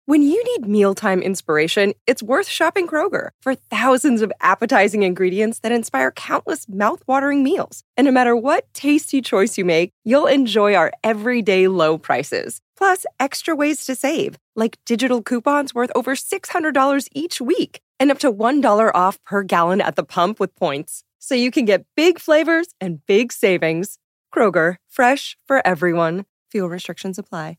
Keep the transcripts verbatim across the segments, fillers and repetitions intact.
When you need mealtime inspiration, it's worth shopping Kroger for thousands of appetizing ingredients that inspire countless mouth-watering meals. And no matter what tasty choice you make, you'll enjoy our everyday low prices. Plus, extra ways to save, like digital coupons worth over six hundred dollars each week and up to one dollar off per gallon at the pump with points. So you can get big flavors and big savings. Kroger, fresh for everyone. Fuel restrictions apply.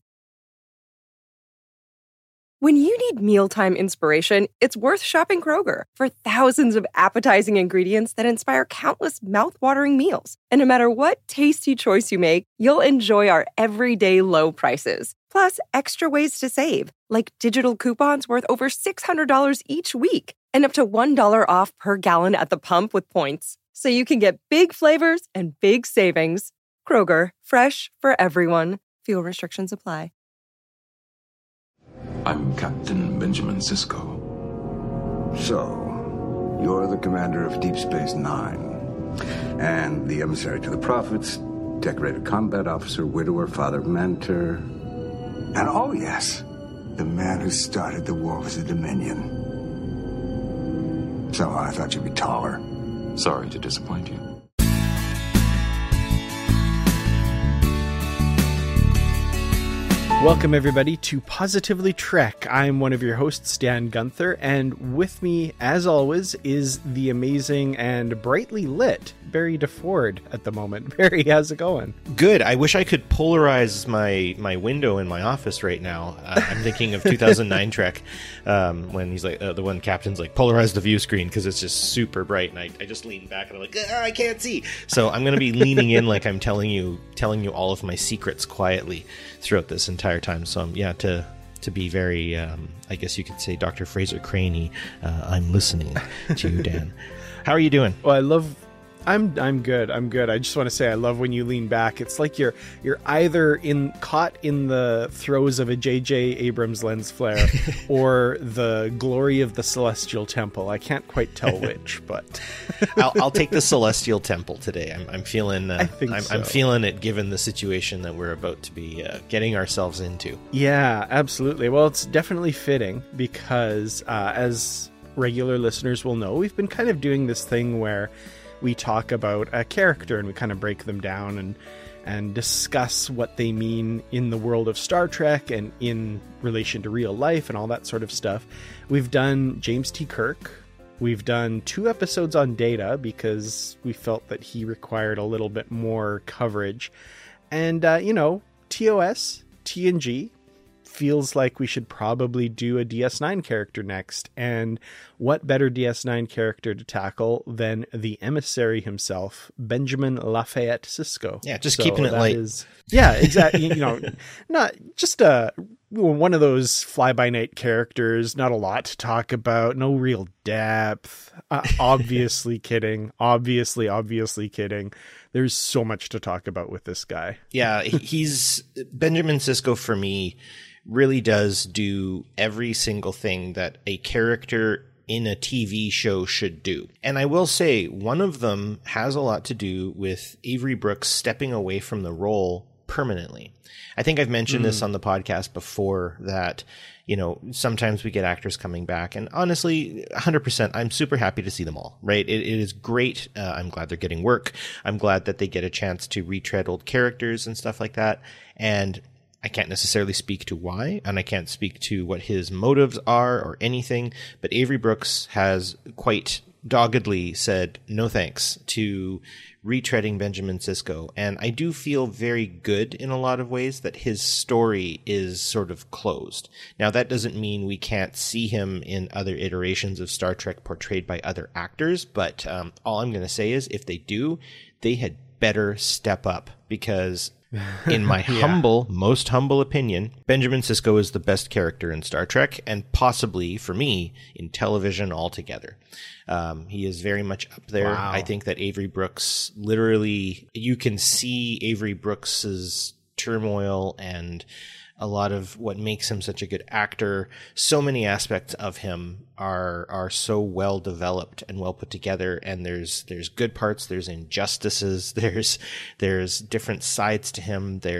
When you need mealtime inspiration, it's worth shopping Kroger for thousands of appetizing ingredients that inspire countless mouth-watering meals. And no matter what tasty choice you make, you'll enjoy our everyday low prices. Plus, extra ways to save, like digital coupons worth over six hundred dollars each week and up to one dollar off per gallon at the pump with points. So you can get big flavors and big savings. Kroger, fresh for everyone. Fuel restrictions apply. I'm Captain Benjamin Sisko. So, you're the commander of Deep Space Nine, and the emissary to the Prophets, decorated combat officer, widower, father of mentor, and oh yes, the man who started the war with the Dominion. So I thought you'd be taller. Sorry to disappoint you. Welcome, everybody, to Positively Trek. I'm one of your hosts, Dan Gunther, and with me, as always, is the amazing and brightly lit Barry DeFord at the moment. Barry, how's it going? Good. I wish I could polarize my, my window in my office right now. Uh, I'm thinking of two thousand nine Trek, um, when he's like, uh, the one captain's like, polarize the view screen, because it's just super bright, and I, I just lean back, and I'm like, ah, I can't see. So I'm going to be leaning in like I'm telling you, telling you all of my secrets quietly throughout this entire time. So um, yeah, to to be very, um, I guess you could say, Doctor Fraser Craney, uh, I'm listening to you, Dan. How are you doing? Well, I love... I'm I'm good. I'm good. I just want to say I love when you lean back. It's like you're you're either in caught in the throes of a J J Abrams lens flare or the glory of the Celestial Temple. I can't quite tell which, but I'll, I'll take the Celestial Temple today. I'm I'm feeling uh, I think I'm, so. I'm feeling it, given the situation that we're about to be uh, getting ourselves into. Yeah, absolutely. Well, it's definitely fitting because uh, as regular listeners will know, we've been kind of doing this thing where we talk about a character and we kind of break them down and and discuss what they mean in the world of Star Trek and in relation to real life and all that sort of stuff. We've done James T. Kirk. We've done two episodes on Data because we felt that he required a little bit more coverage. And, uh, you know, T O S, T N G, feels like we should probably do a D S nine character next. And what better D S nine character to tackle than the emissary himself, Benjamin Lafayette Sisko. Yeah, just so keeping it light. Is, yeah, exactly. You know, not just a one of those fly-by-night characters, not a lot to talk about, no real depth. Uh, obviously kidding. Obviously, obviously kidding. There's so much to talk about with this guy. Yeah, he's Benjamin Sisko for me really does do every single thing that a character in a T V show should do. And I will say one of them has a lot to do with Avery Brooks stepping away from the role permanently. I think I've mentioned mm. this on the podcast before that, you know, sometimes we get actors coming back, and honestly, one hundred percent, I'm super happy to see them all, right? It, it is great. Uh, I'm glad they're getting work. I'm glad that they get a chance to retread old characters and stuff like that. And I can't necessarily speak to why, and I can't speak to what his motives are or anything, but Avery Brooks has quite doggedly said no thanks to retreading Benjamin Sisko. And I do feel very good in a lot of ways that his story is sort of closed. Now, that doesn't mean we can't see him in other iterations of Star Trek portrayed by other actors, but um, all I'm going to say is if they do, they had better step up, because in my yeah. humble, most humble opinion, Benjamin Sisko is the best character in Star Trek, and possibly, for me, in television altogether. Um, he is very much up there. Wow. I think that Avery Brooks, literally, you can see Avery Brooks's turmoil and a lot of what makes him such a good actor. So many aspects of him are are so well developed and well put together, and there's there's good parts, there's injustices, there's there's different sides to him, there's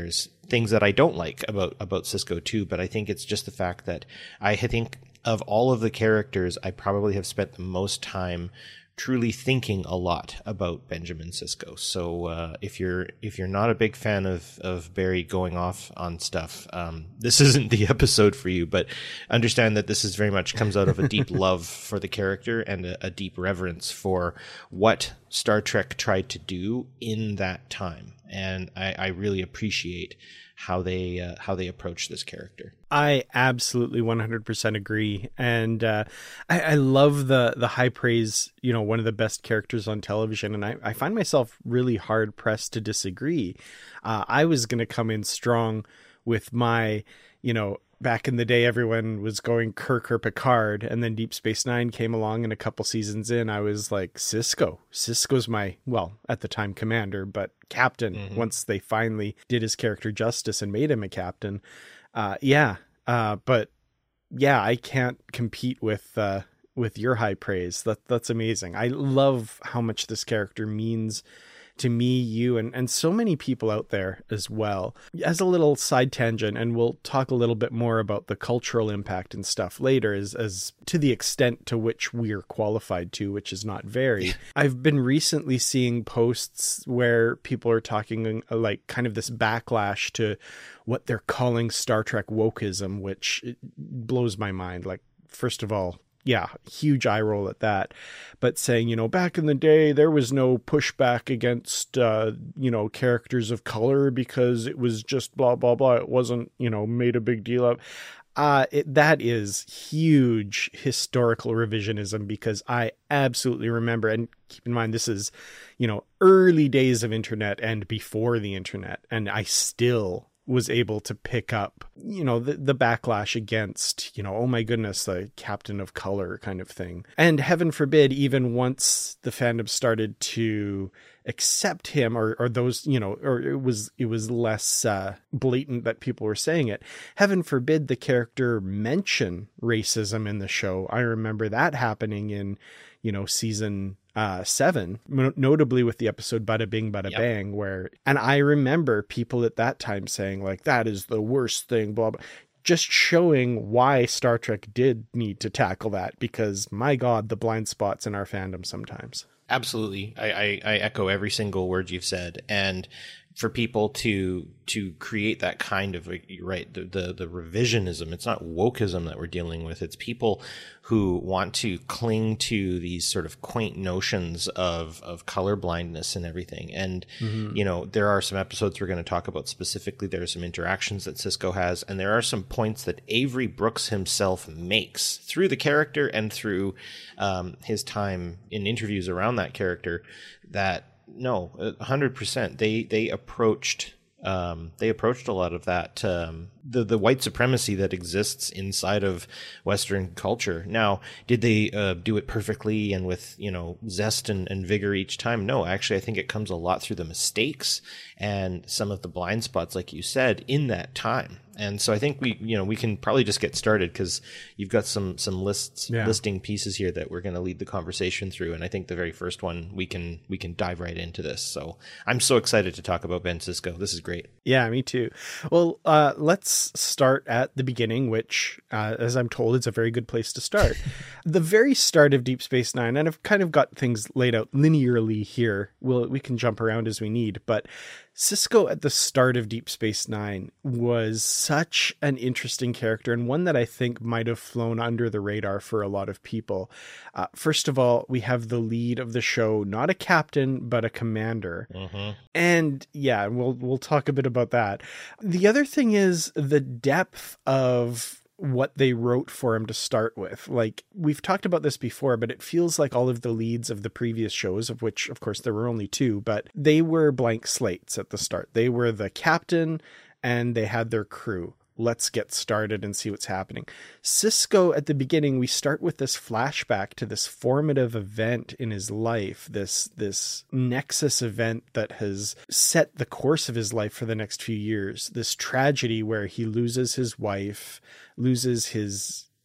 things that I don't like about, about Sisko too, but I think it's just the fact that I think of all of the characters, I probably have spent the most time truly thinking a lot about Benjamin Sisko. So uh, if you're if you're not a big fan of of Barry going off on stuff, um, this isn't the episode for you. But understand that this is very much comes out of a deep love for the character and a, a deep reverence for what Star Trek tried to do in that time. And I, I really appreciate how they uh, how they approach this character. I absolutely one hundred percent agree. And uh, I, I love the the high praise, you know, one of the best characters on television. And I, I find myself really hard pressed to disagree. Uh, I was going to come in strong with my, you know, back in the day, everyone was going Kirk or Picard, and then Deep Space Nine came along, and a couple seasons in, I was like, Sisko. Sisko's my, well, at the time, commander, but captain, mm-hmm. once they finally did his character justice and made him a captain. Uh, yeah, uh, but yeah, I can't compete with uh, with your high praise. That That's amazing. I love how much this character means to me, you, and, and so many people out there as well. As a little side tangent, and we'll talk a little bit more about the cultural impact and stuff later, as, as to the extent to which we're qualified to, which is not very. I've been recently seeing posts where people are talking like kind of this backlash to what they're calling Star Trek wokeism, which blows my mind. Like, first of all, yeah, huge eye roll at that. But saying, you know, back in the day, there was no pushback against, uh, you know, characters of color because it was just blah, blah, blah. It wasn't, you know, made a big deal of. Uh, it, that is huge historical revisionism, because I absolutely remember, and keep in mind, this is, you know, early days of internet and before the internet. And I still was able to pick up, you know, the, the backlash against, you know, oh my goodness, the captain of color kind of thing. And heaven forbid, even once the fandom started to accept him, or, or those, you know, or it was, it was less uh, blatant that people were saying it. Heaven forbid the character mention racism in the show. I remember that happening in, you know, season Uh, seven, notably with the episode Bada Bing Bada yep. Bang, where, and I remember people at that time saying like, that is the worst thing, blah, blah, just showing why Star Trek did need to tackle that, because my God, the blind spots in our fandom sometimes. Absolutely. I, I, I echo every single word you've said. And for people to to create that kind of, you're right, the, the the revisionism, it's not wokeism that we're dealing with. It's people who want to cling to these sort of quaint notions of of color blindness and everything. And mm-hmm. you know, there are some episodes we're going to talk about specifically. There are some interactions that Sisko has, and there are some points that Avery Brooks himself makes through the character and through um, his time in interviews around that character that, no, one hundred percent. They they approached um, they approached a lot of that um, the the white supremacy that exists inside of Western culture. Now, did they uh, do it perfectly and with, you know, zest and, and vigor each time? No, actually, I think it comes a lot through the mistakes and some of the blind spots, like you said, in that time. And so I think we, you know, we can probably just get started, because you've got some some lists yeah. listing pieces here that we're going to lead the conversation through. And I think the very first one, we can we can dive right into this. So I'm so excited to talk about Ben Sisko. This is great. Yeah, me too. Well, uh, let's start at the beginning, which, uh, as I'm told, is a very good place to start. The very start of Deep Space Nine, and I've kind of got things laid out linearly here. We'll, we can jump around as we need, but Sisko at the start of Deep Space Nine was such an interesting character, and one that I think might have flown under the radar for a lot of people. Uh, first of all, we have the lead of the show, not a captain, but a commander. Mm-hmm. And yeah, we'll we'll talk a bit about that. The other thing is the depth of what they wrote for him to start with. Like, we've talked about this before, but it feels like all of the leads of the previous shows, of which, of course, there were only two, but they were blank slates at the start. They were the captain and they had their crew. Let's get started and see what's happening. Sisko, at the beginning, we start with this flashback to this formative event in his life, this this nexus event that has set the course of his life for the next few years, this tragedy where he loses his wife, loses his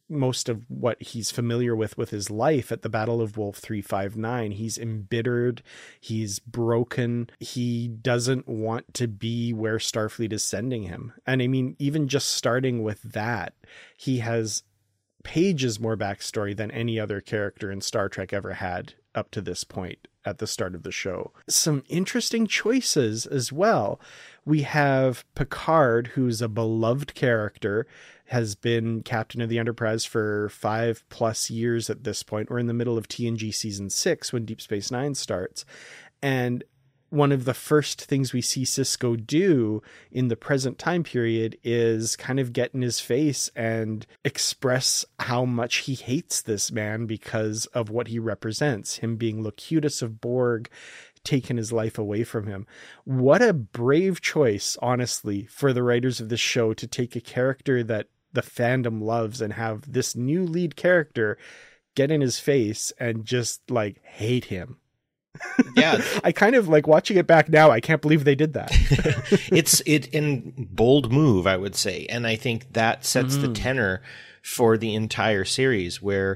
most of what he's familiar with with his life at the Battle of Wolf three five nine. He's embittered. He's broken. He doesn't want to be where Starfleet is sending him. And I mean, even just starting with that, he has pages more backstory than any other character in Star Trek ever had up to this point at the start of the show. Some interesting choices as well. We have Picard, who's a beloved character, has been captain of the Enterprise for five plus years at this point. We're in the middle of T N G season six when Deep Space Nine starts. And one of the first things we see Sisko do in the present time period is kind of get in his face and express how much he hates this man because of what he represents, him being Locutus of Borg, taken his life away from him. What a brave choice, honestly, for the writers of this show to take a character that the fandom loves and have this new lead character get in his face and just like hate him. Yeah. I kind of like watching it back now. I can't believe they did that. It's it in bold move, I would say. And I think that sets mm-hmm. the tenor for the entire series, where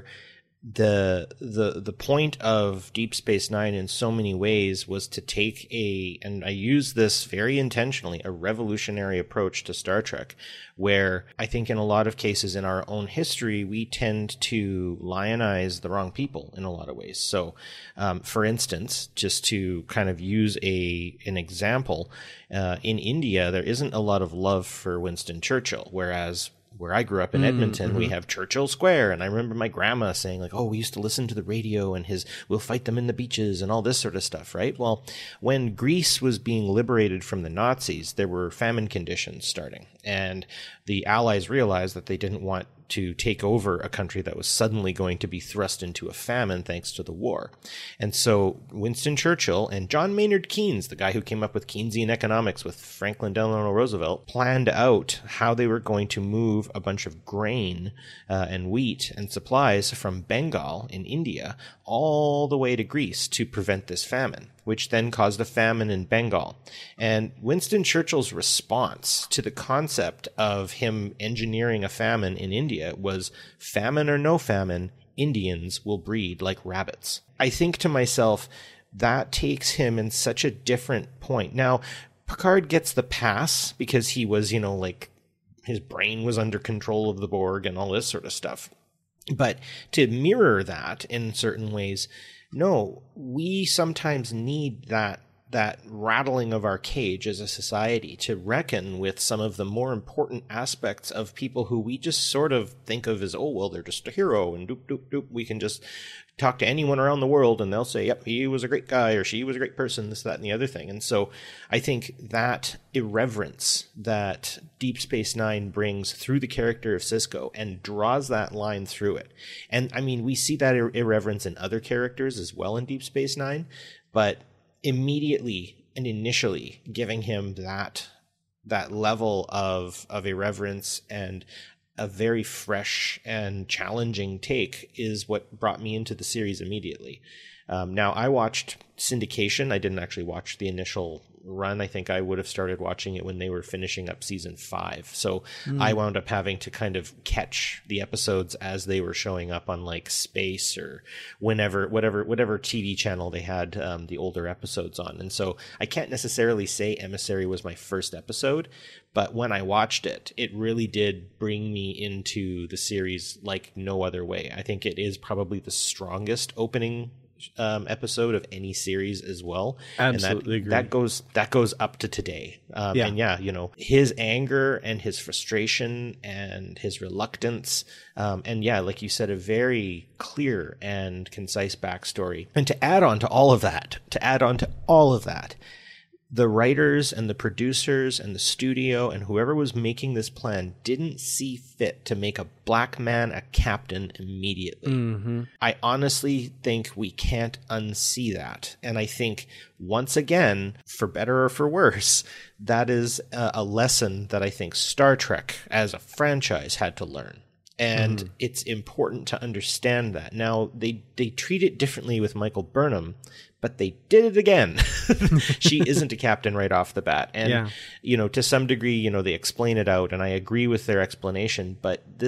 the the the point of Deep Space Nine in so many ways was to take a, and I use this very intentionally, a revolutionary approach to Star Trek, where I think in a lot of cases in our own history, we tend to lionize the wrong people in a lot of ways. So, um, for instance, just to kind of use a an example, uh, in India, there isn't a lot of love for Winston Churchill, whereas where I grew up in Edmonton, mm-hmm. we have Churchill Square. And I remember my grandma saying like, oh, we used to listen to the radio and his, we'll fight them in the beaches and all this sort of stuff, right? Well, when Greece was being liberated from the Nazis, there were famine conditions starting. And the Allies realized that they didn't want to take over a country that was suddenly going to be thrust into a famine thanks to the war. And so Winston Churchill and John Maynard Keynes, the guy who came up with Keynesian economics with Franklin Delano Roosevelt, planned out how they were going to move a bunch of grain uh, and wheat and supplies from Bengal in India all the way to Greece to prevent this famine, which then caused a famine in Bengal. And Winston Churchill's response to the concept of him engineering a famine in India was, famine or no famine, Indians will breed like rabbits. I think to myself, that takes him in such a different point. Now, Picard gets the pass because he was, you know, like, his brain was under control of the Borg and all this sort of stuff. But to mirror that in certain ways, no, we sometimes need that that rattling of our cage as a society to reckon with some of the more important aspects of people who we just sort of think of as, oh, well, they're just a hero and doop, doop, doop. We can just talk to anyone around the world and they'll say, yep, he was a great guy or she was a great person, this, that, and the other thing. And so I think that irreverence that Deep Space Nine brings through the character of Sisko and draws that line through it. And I mean, we see that ir- irreverence in other characters as well in Deep Space Nine, but immediately and initially giving him that that level of of irreverence and a very fresh and challenging take is what brought me into the series immediately. Um, now, I watched syndication. I didn't actually watch the initial run. I think I would have started watching it when they were finishing up season five. So mm. I wound up having to kind of catch the episodes as they were showing up on like Space or whenever, whatever, whatever T V channel they had um, the older episodes on. And so I can't necessarily say Emissary was my first episode, but when I watched it, it really did bring me into the series like no other way. I think it is probably the strongest opening Um, episode of any series as well. Absolutely and that, agree. that goes that goes up to today. Um, yeah. And yeah, you know, his anger and his frustration and his reluctance, um, and yeah, like you said, a very clear and concise backstory. And to add on to all of that, to add on to all of that, the writers and the producers and the studio and whoever was making this plan didn't see fit to make a black man a captain immediately. Mm-hmm. I honestly think we can't unsee that. And I think, once again, for better or for worse, that is a, a lesson that I think Star Trek as a franchise had to learn. And mm. it's important to understand that. Now, they, they treat it differently with Michael Burnham, but they did it again. She isn't a captain right off the bat. And, yeah. you know, to some degree, you know, they explain it out, and I agree with their explanation, but this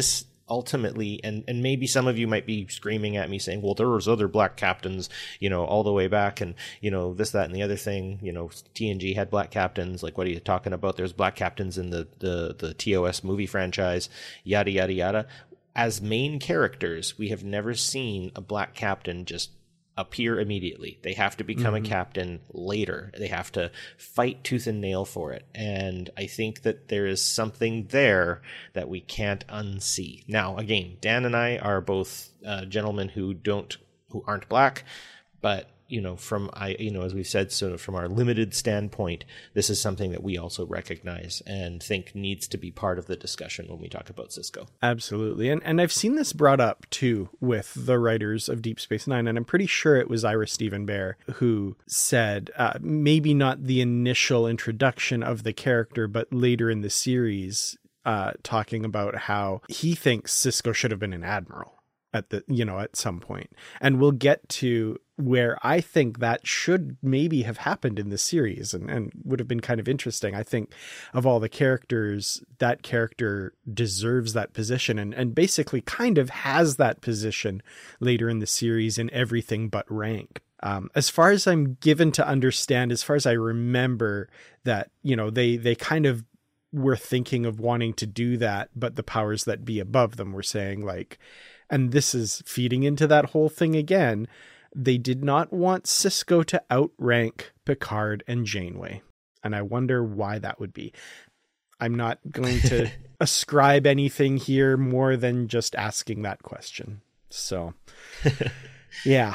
ultimately, and, and maybe some of you might be screaming at me saying, well, there was other black captains, you know, all the way back, and, you know, this, that, and the other thing, you know, T N G had black captains. Like, what are you talking about? There's black captains in the, the, the T O S movie franchise, yada, yada, yada. As main characters, we have never seen a black captain just appear immediately. They have to become mm-hmm. a captain later. They have to fight tooth and nail for it. And I think that there is something there that we can't unsee. Now, again, Dan and I are both uh, gentlemen who don't, who aren't black, but you know, from I, you know, as we've said, so from our limited standpoint, this is something that we also recognize and think needs to be part of the discussion when we talk about Sisko. Absolutely. And and I've seen this brought up too with the writers of Deep Space Nine, and I'm pretty sure it was Ira Steven Behr who said uh, maybe not the initial introduction of the character, but later in the series, uh, talking about how he thinks Sisko should have been an admiral at the, you know, at some point. And we'll get to where I think that should maybe have happened in the series and, and would have been kind of interesting. I think of all the characters, that character deserves that position and, and basically kind of has that position later in the series in everything but rank. Um, as far as I'm given to understand, as far as I remember that, you know, they, they kind of were thinking of wanting to do that, but the powers that be above them were saying like, and this is feeding into that whole thing again, they did not want Sisko to outrank Picard and Janeway. And I wonder why that would be. I'm not going to ascribe anything here more than just asking that question. So, yeah.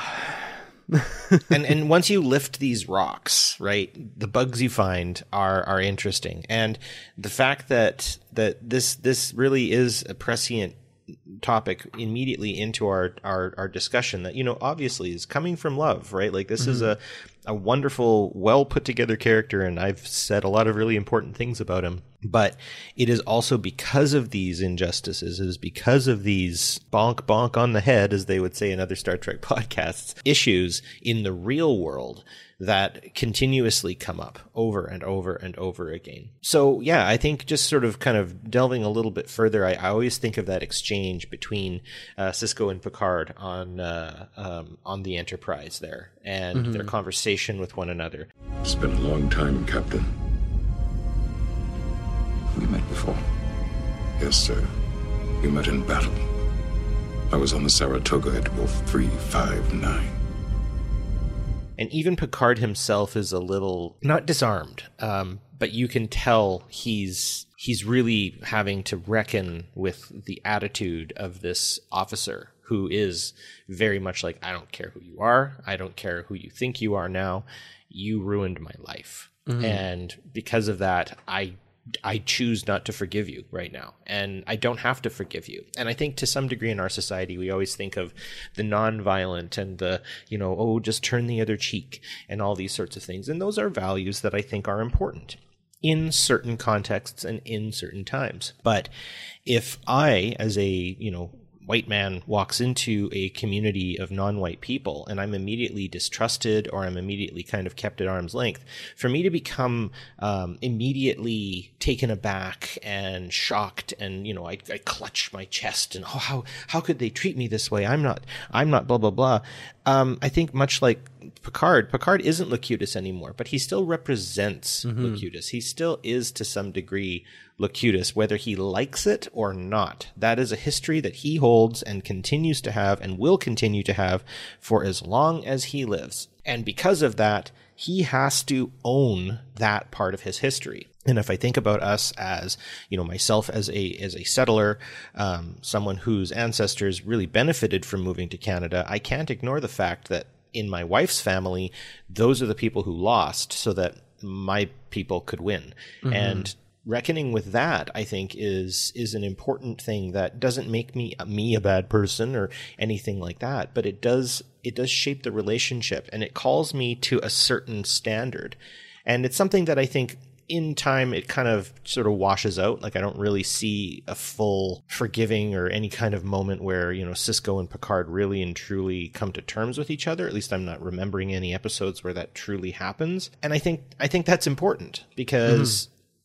and and once you lift these rocks, right, the bugs you find are are interesting. And the fact that that this this really is a prescient topic immediately into our, our, our discussion that, you know, obviously is coming from love, right? Like this mm-hmm. is a, a wonderful, well put together character. And I've said a lot of really important things about him, but it is also because of these injustices. It is because of these bonk bonk on the head, as they would say in other Star Trek podcasts, issues in the real world that continuously come up over and over and over again. So yeah, I think just sort of kind of delving a little bit further, I, I always think of that exchange between uh, Sisko and Picard on uh, um, on the Enterprise there, and mm-hmm. their conversation with one another. It's been a long time, Captain. We met before. Yes, sir. We met in battle. I was on the Saratoga at Wolf three five nine. And even Picard himself is a little, not disarmed, um, but you can tell he's he's really having to reckon with the attitude of this officer who is very much like, I don't care who you are. I don't care who you think you are now. You ruined my life. Mm-hmm. And because of that, I I choose not to forgive you right now. And I don't have to forgive you. And I think to some degree in our society, we always think of the nonviolent and the, you know, oh, just turn the other cheek and all these sorts of things. And those are values that I think are important in certain contexts and in certain times. But if I, as a, you know, white man walks into a community of non-white people and I'm immediately distrusted or I'm immediately kind of kept at arm's length, for me to become um, immediately taken aback and shocked and, you know, I, I clutch my chest and, oh, how, how could they treat me this way? I'm not, I'm not blah, blah, blah. Um, I think much like Picard, Picard isn't Locutus anymore, but he still represents mm-hmm. Locutus. He still is to some degree Locutus, whether he likes it or not. That is a history that he holds and continues to have and will continue to have for as long as he lives. And because of that, he has to own that part of his history. And if I think about us as, you know, myself as a as a settler, um, someone whose ancestors really benefited from moving to Canada, I can't ignore the fact that in my wife's family, those are the people who lost so that my people could win. Mm-hmm. And reckoning with that, I think, is is an important thing that doesn't make me me a bad person or anything like that, but it does it does shape the relationship and it calls me to a certain standard. And it's something that I think in time it kind of sort of washes out. Like I don't really see a full forgiving or any kind of moment where, you know, Sisko and Picard really and truly come to terms with each other. At least I'm not remembering any episodes where that truly happens. And I think I think that's important because mm-hmm.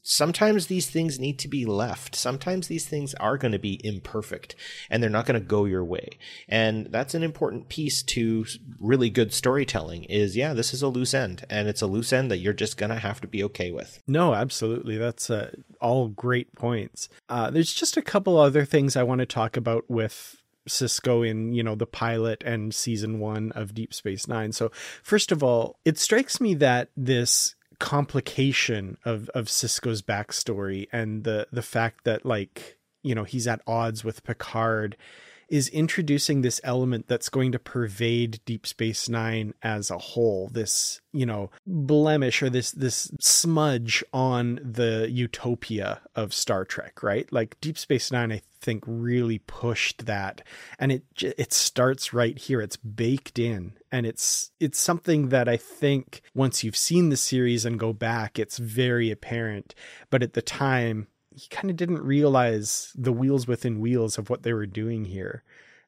sometimes these things need to be left. Sometimes these things are going to be imperfect and they're not going to go your way. And that's an important piece to really good storytelling is, yeah, this is a loose end, and it's a loose end that you're just going to have to be okay with. No, absolutely. That's uh, all great points. Uh, there's just a couple other things I want to talk about with Sisko in, you know, the pilot and season one of Deep Space Nine. So first of all, it strikes me that this complication of, of Sisko's backstory and the, the fact that, like, you know, he's at odds with Picard is introducing this element that's going to pervade Deep Space Nine as a whole. This, you know, blemish or this, this smudge on the utopia of Star Trek, right? Like Deep Space Nine, I think really pushed that, and it, it starts right here. It's baked in, and it's, it's something that I think once you've seen the series and go back, it's very apparent. But at the time, he kind of didn't realize the wheels within wheels of what they were doing here.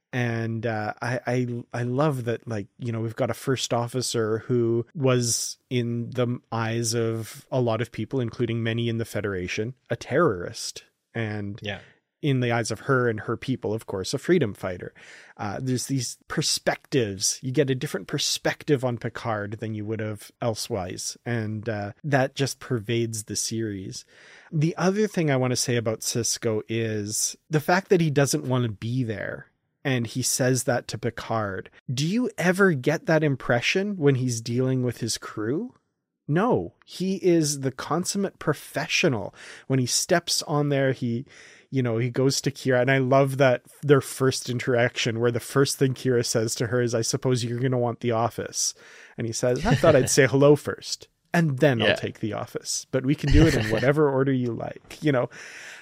And uh, I, I I love that, like, you know, we've got a first officer who was, in the eyes of a lot of people, including many in the Federation, a terrorist. And yeah. in the eyes of her and her people, of course, a freedom fighter. Uh, there's these perspectives. You get a different perspective on Picard than you would have elsewise. And uh, that just pervades the series. The other thing I want to say about Sisko is the fact that he doesn't want to be there. And he says that to Picard. Do you ever get that impression when he's dealing with his crew? No, he is the consummate professional. When he steps on there, he, you know, he goes to Kira. And I love that their first interaction where the first thing Kira says to her is, I suppose you're going to want the office. And he says, I thought I'd say hello first, and then yeah. I'll take the office, but we can do it in whatever order you like. You know,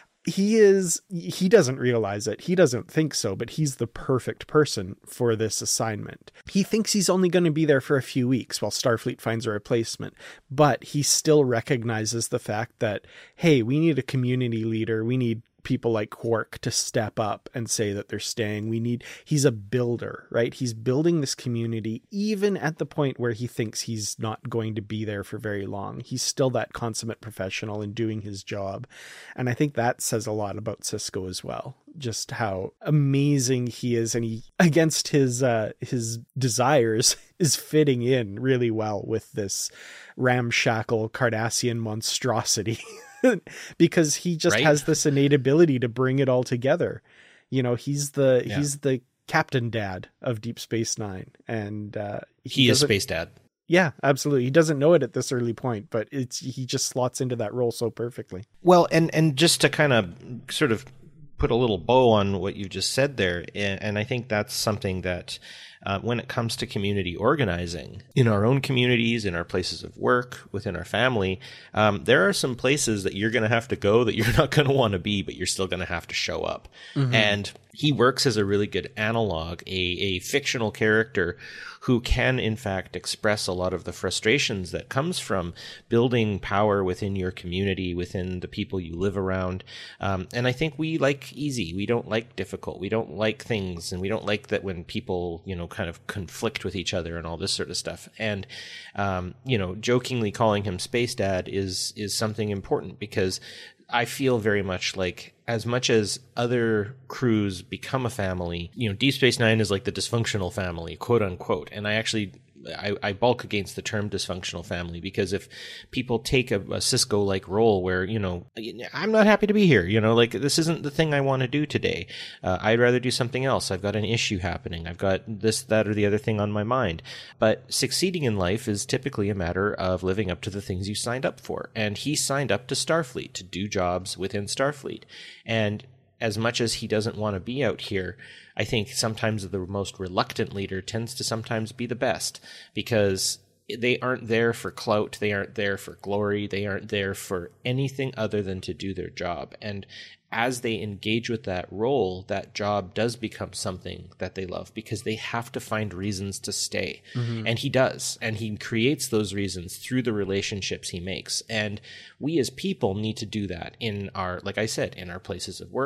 he is, he doesn't realize it. He doesn't think so, but he's the perfect person for this assignment. He thinks he's only going to be there for a few weeks while Starfleet finds a replacement, but he still recognizes the fact that, hey, we need a community leader. We need people like Quark to step up and say that they're staying. We need, he's a builder, right? He's building this community even at the point where he thinks he's not going to be there for very long. He's still that consummate professional in doing his job. And I think that says a lot about Sisko as well, just how amazing he is. And he, against his, uh, his desires, is fitting in really well with this ramshackle Cardassian monstrosity. Because he just right? has this innate ability to bring it all together. You know, he's the yeah. he's the captain dad of Deep Space Nine, and uh, he, he is Space Dad. Yeah, absolutely. He doesn't know it at this early point, but it's he just slots into that role so perfectly. Well, and and just to kind of sort of put a little bow on what you just said there, and I think that's something that uh, when it comes to community organizing in our own communities, in our places of work, within our family, um, there are some places that you're going to have to go that you're not going to want to be, but you're still going to have to show up. Mm-hmm. And he works as a really good analog, a, a fictional character who can, in fact, express a lot of the frustrations that comes from building power within your community, within the people you live around. Um, and I think we like easy. We don't like difficult. We don't like things, and we don't like that when people, you know, kind of conflict with each other and all this sort of stuff. And, um, you know, jokingly calling him Space Dad is is something important, because I feel very much like, as much as other crews become a family, you know, Deep Space Nine is like the dysfunctional family, quote unquote. And I actually, I, I balk against the term dysfunctional family, because if people take a, a Sisko-like role where, you know, I'm not happy to be here, you know, like, this isn't the thing I want to do today. Uh, I'd rather do something else. I've got an issue happening. I've got this, that, or the other thing on my mind. But succeeding in life is typically a matter of living up to the things you signed up for. And he signed up to Starfleet to do jobs within Starfleet. And as much as he doesn't want to be out here, I think sometimes the most reluctant leader tends to sometimes be the best, because they aren't there for clout. They aren't there for glory. They aren't there for anything other than to do their job. And as they engage with that role, that job does become something that they love, because they have to find reasons to stay. Mm-hmm. And he does. And he creates those reasons through the relationships he makes. And we as people need to do that in our, like I said, in our places of work,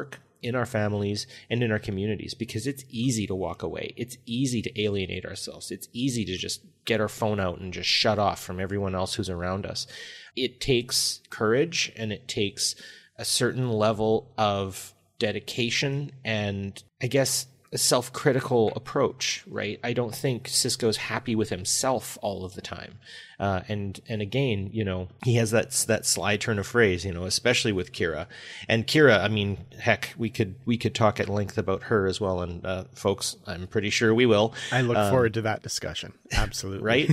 in our families and in our communities, because it's easy to walk away. It's easy to alienate ourselves. It's easy to just get our phone out and just shut off from everyone else who's around us. It takes courage, and it takes a certain level of dedication and, I guess, a self-critical approach, right? I don't think Sisko's happy with himself all of the time. Uh, and and again, you know, he has that that sly turn of phrase, you know, especially with Kira. And Kira, I mean, heck, we could we could talk at length about her as well. And uh, folks, I'm pretty sure we will. I look um, forward to that discussion. Absolutely. Right?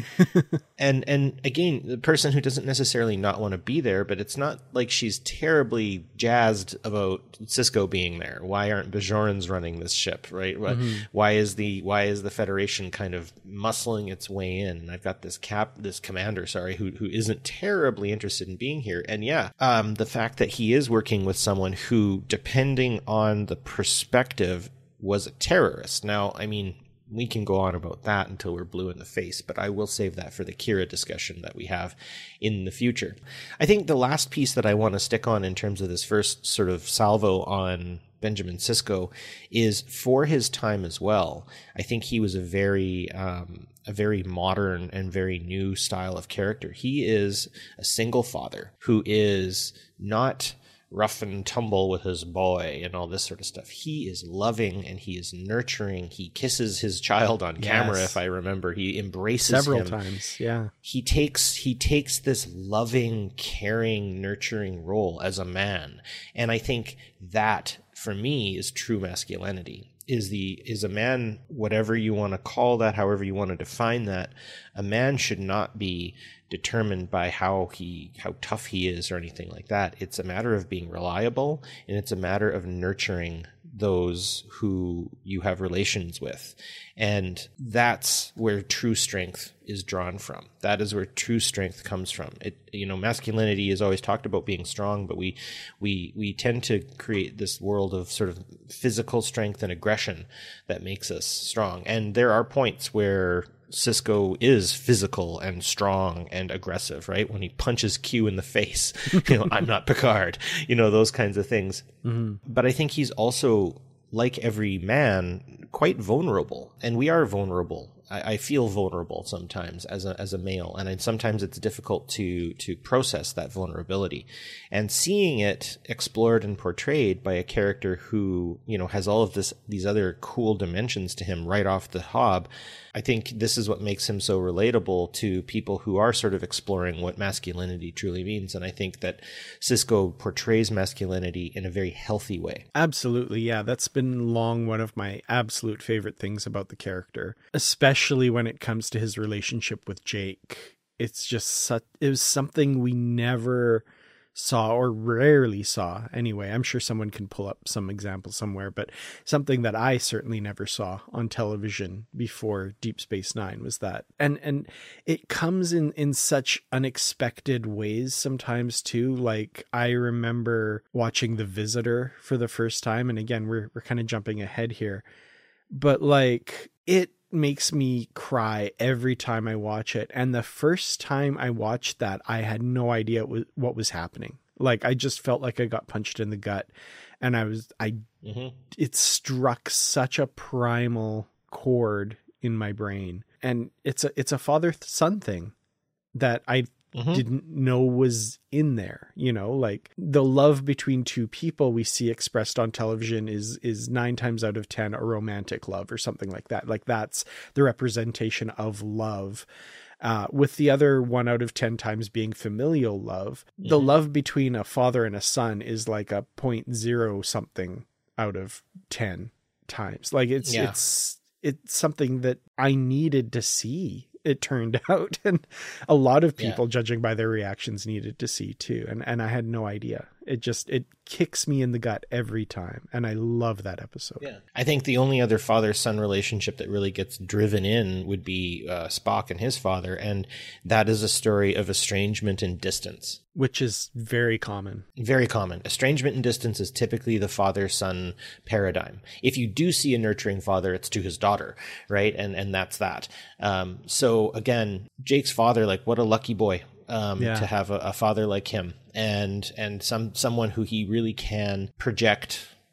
and and again, the person who doesn't necessarily not want to be there, but it's not like she's terribly jazzed about Sisko being there. Why aren't Bajorans running this ship, right? Why, mm-hmm. why is the why is the Federation kind of muscling its way in? And I've got this cap this commander, sorry, who who isn't terribly interested in being here. And yeah, um, the fact that he is working with someone who, depending on the perspective, was a terrorist. Now, I mean, we can go on about that until we're blue in the face, but I will save that for the Kira discussion that we have in the future. I think the last piece that I want to stick on in terms of this first sort of salvo on Benjamin Sisko is, for his time as well, I think he was a very um, a very modern and very new style of character. He is a single father who is not rough and tumble with his boy and all this sort of stuff. He is loving and he is nurturing. He kisses his child on camera, yes. if I remember. He embraces several him. times. Yeah. He takes he takes this loving, caring, nurturing role as a man. And I think that, for me, is true masculinity. Is the is a man, whatever you want to call that, however you want to define that, a man should not be determined by how he how tough he is or anything like that. It's a matter of being reliable, and it's a matter of nurturing those who you have relations with. And that's where true strength is drawn from. That is where true strength comes from. It, you know, masculinity is always talked about being strong, but we we we tend to create this world of sort of physical strength and aggression that makes us strong. And there are points where Sisko is physical and strong and aggressive, right? When he punches Q in the face, you know, I'm not Picard, you know, those kinds of things. Mm-hmm. But I think he's also, like every man, quite vulnerable. And we are vulnerable. I, I feel vulnerable sometimes as a as a male, and I, sometimes it's difficult to to process that vulnerability. And seeing it explored and portrayed by a character who, you know, has all of this these other cool dimensions to him right off the hob, I think this is what makes him so relatable to people who are sort of exploring what masculinity truly means. And I think that Sisko portrays masculinity in a very healthy way. Absolutely, yeah. That's been long one of my absolute favorite things about the character, especially when it comes to his relationship with Jake. It's just such, it was something we never saw, or rarely saw anyway. I'm sure someone can pull up some examples somewhere, but something that I certainly never saw on television before Deep Space Nine was that. And and it comes in, in such unexpected ways sometimes too. Like, I remember watching The Visitor for the first time, and again, we're we're kind of jumping ahead here, but like, it makes me cry every time I watch it. And the first time I watched that, I had no idea what was, what was happening. Like, I just felt like I got punched in the gut, and I was, I, mm-hmm. it struck such a primal chord in my brain. And it's a, it's a father-son thing that I Mm-hmm. didn't know was in there. You know, like, the love between two people we see expressed on television is is nine times out of ten a romantic love or something like that. Like, that's the representation of love, uh, with the other one out of ten times being familial love. Mm-hmm. The love between a father and a son is like a point zero something out of ten times. Like, it's yeah. it's it's something that I needed to see, it turned out, and a lot of people, yeah. judging by their reactions, needed to see too. And and I had no idea. It just, it kicks me in the gut every time. And I love that episode. Yeah. I think the only other father-son relationship that really gets driven in would be uh, Spock and his father. And that is a story of estrangement and distance. Which is very common. Very common. Estrangement and distance is typically the father-son paradigm. If you do see a nurturing father, it's to his daughter, right? And and that's that. Um, so again, Jake's father, like, what a lucky boy. Um, yeah. to have a, a father like him, and and some someone who he really can project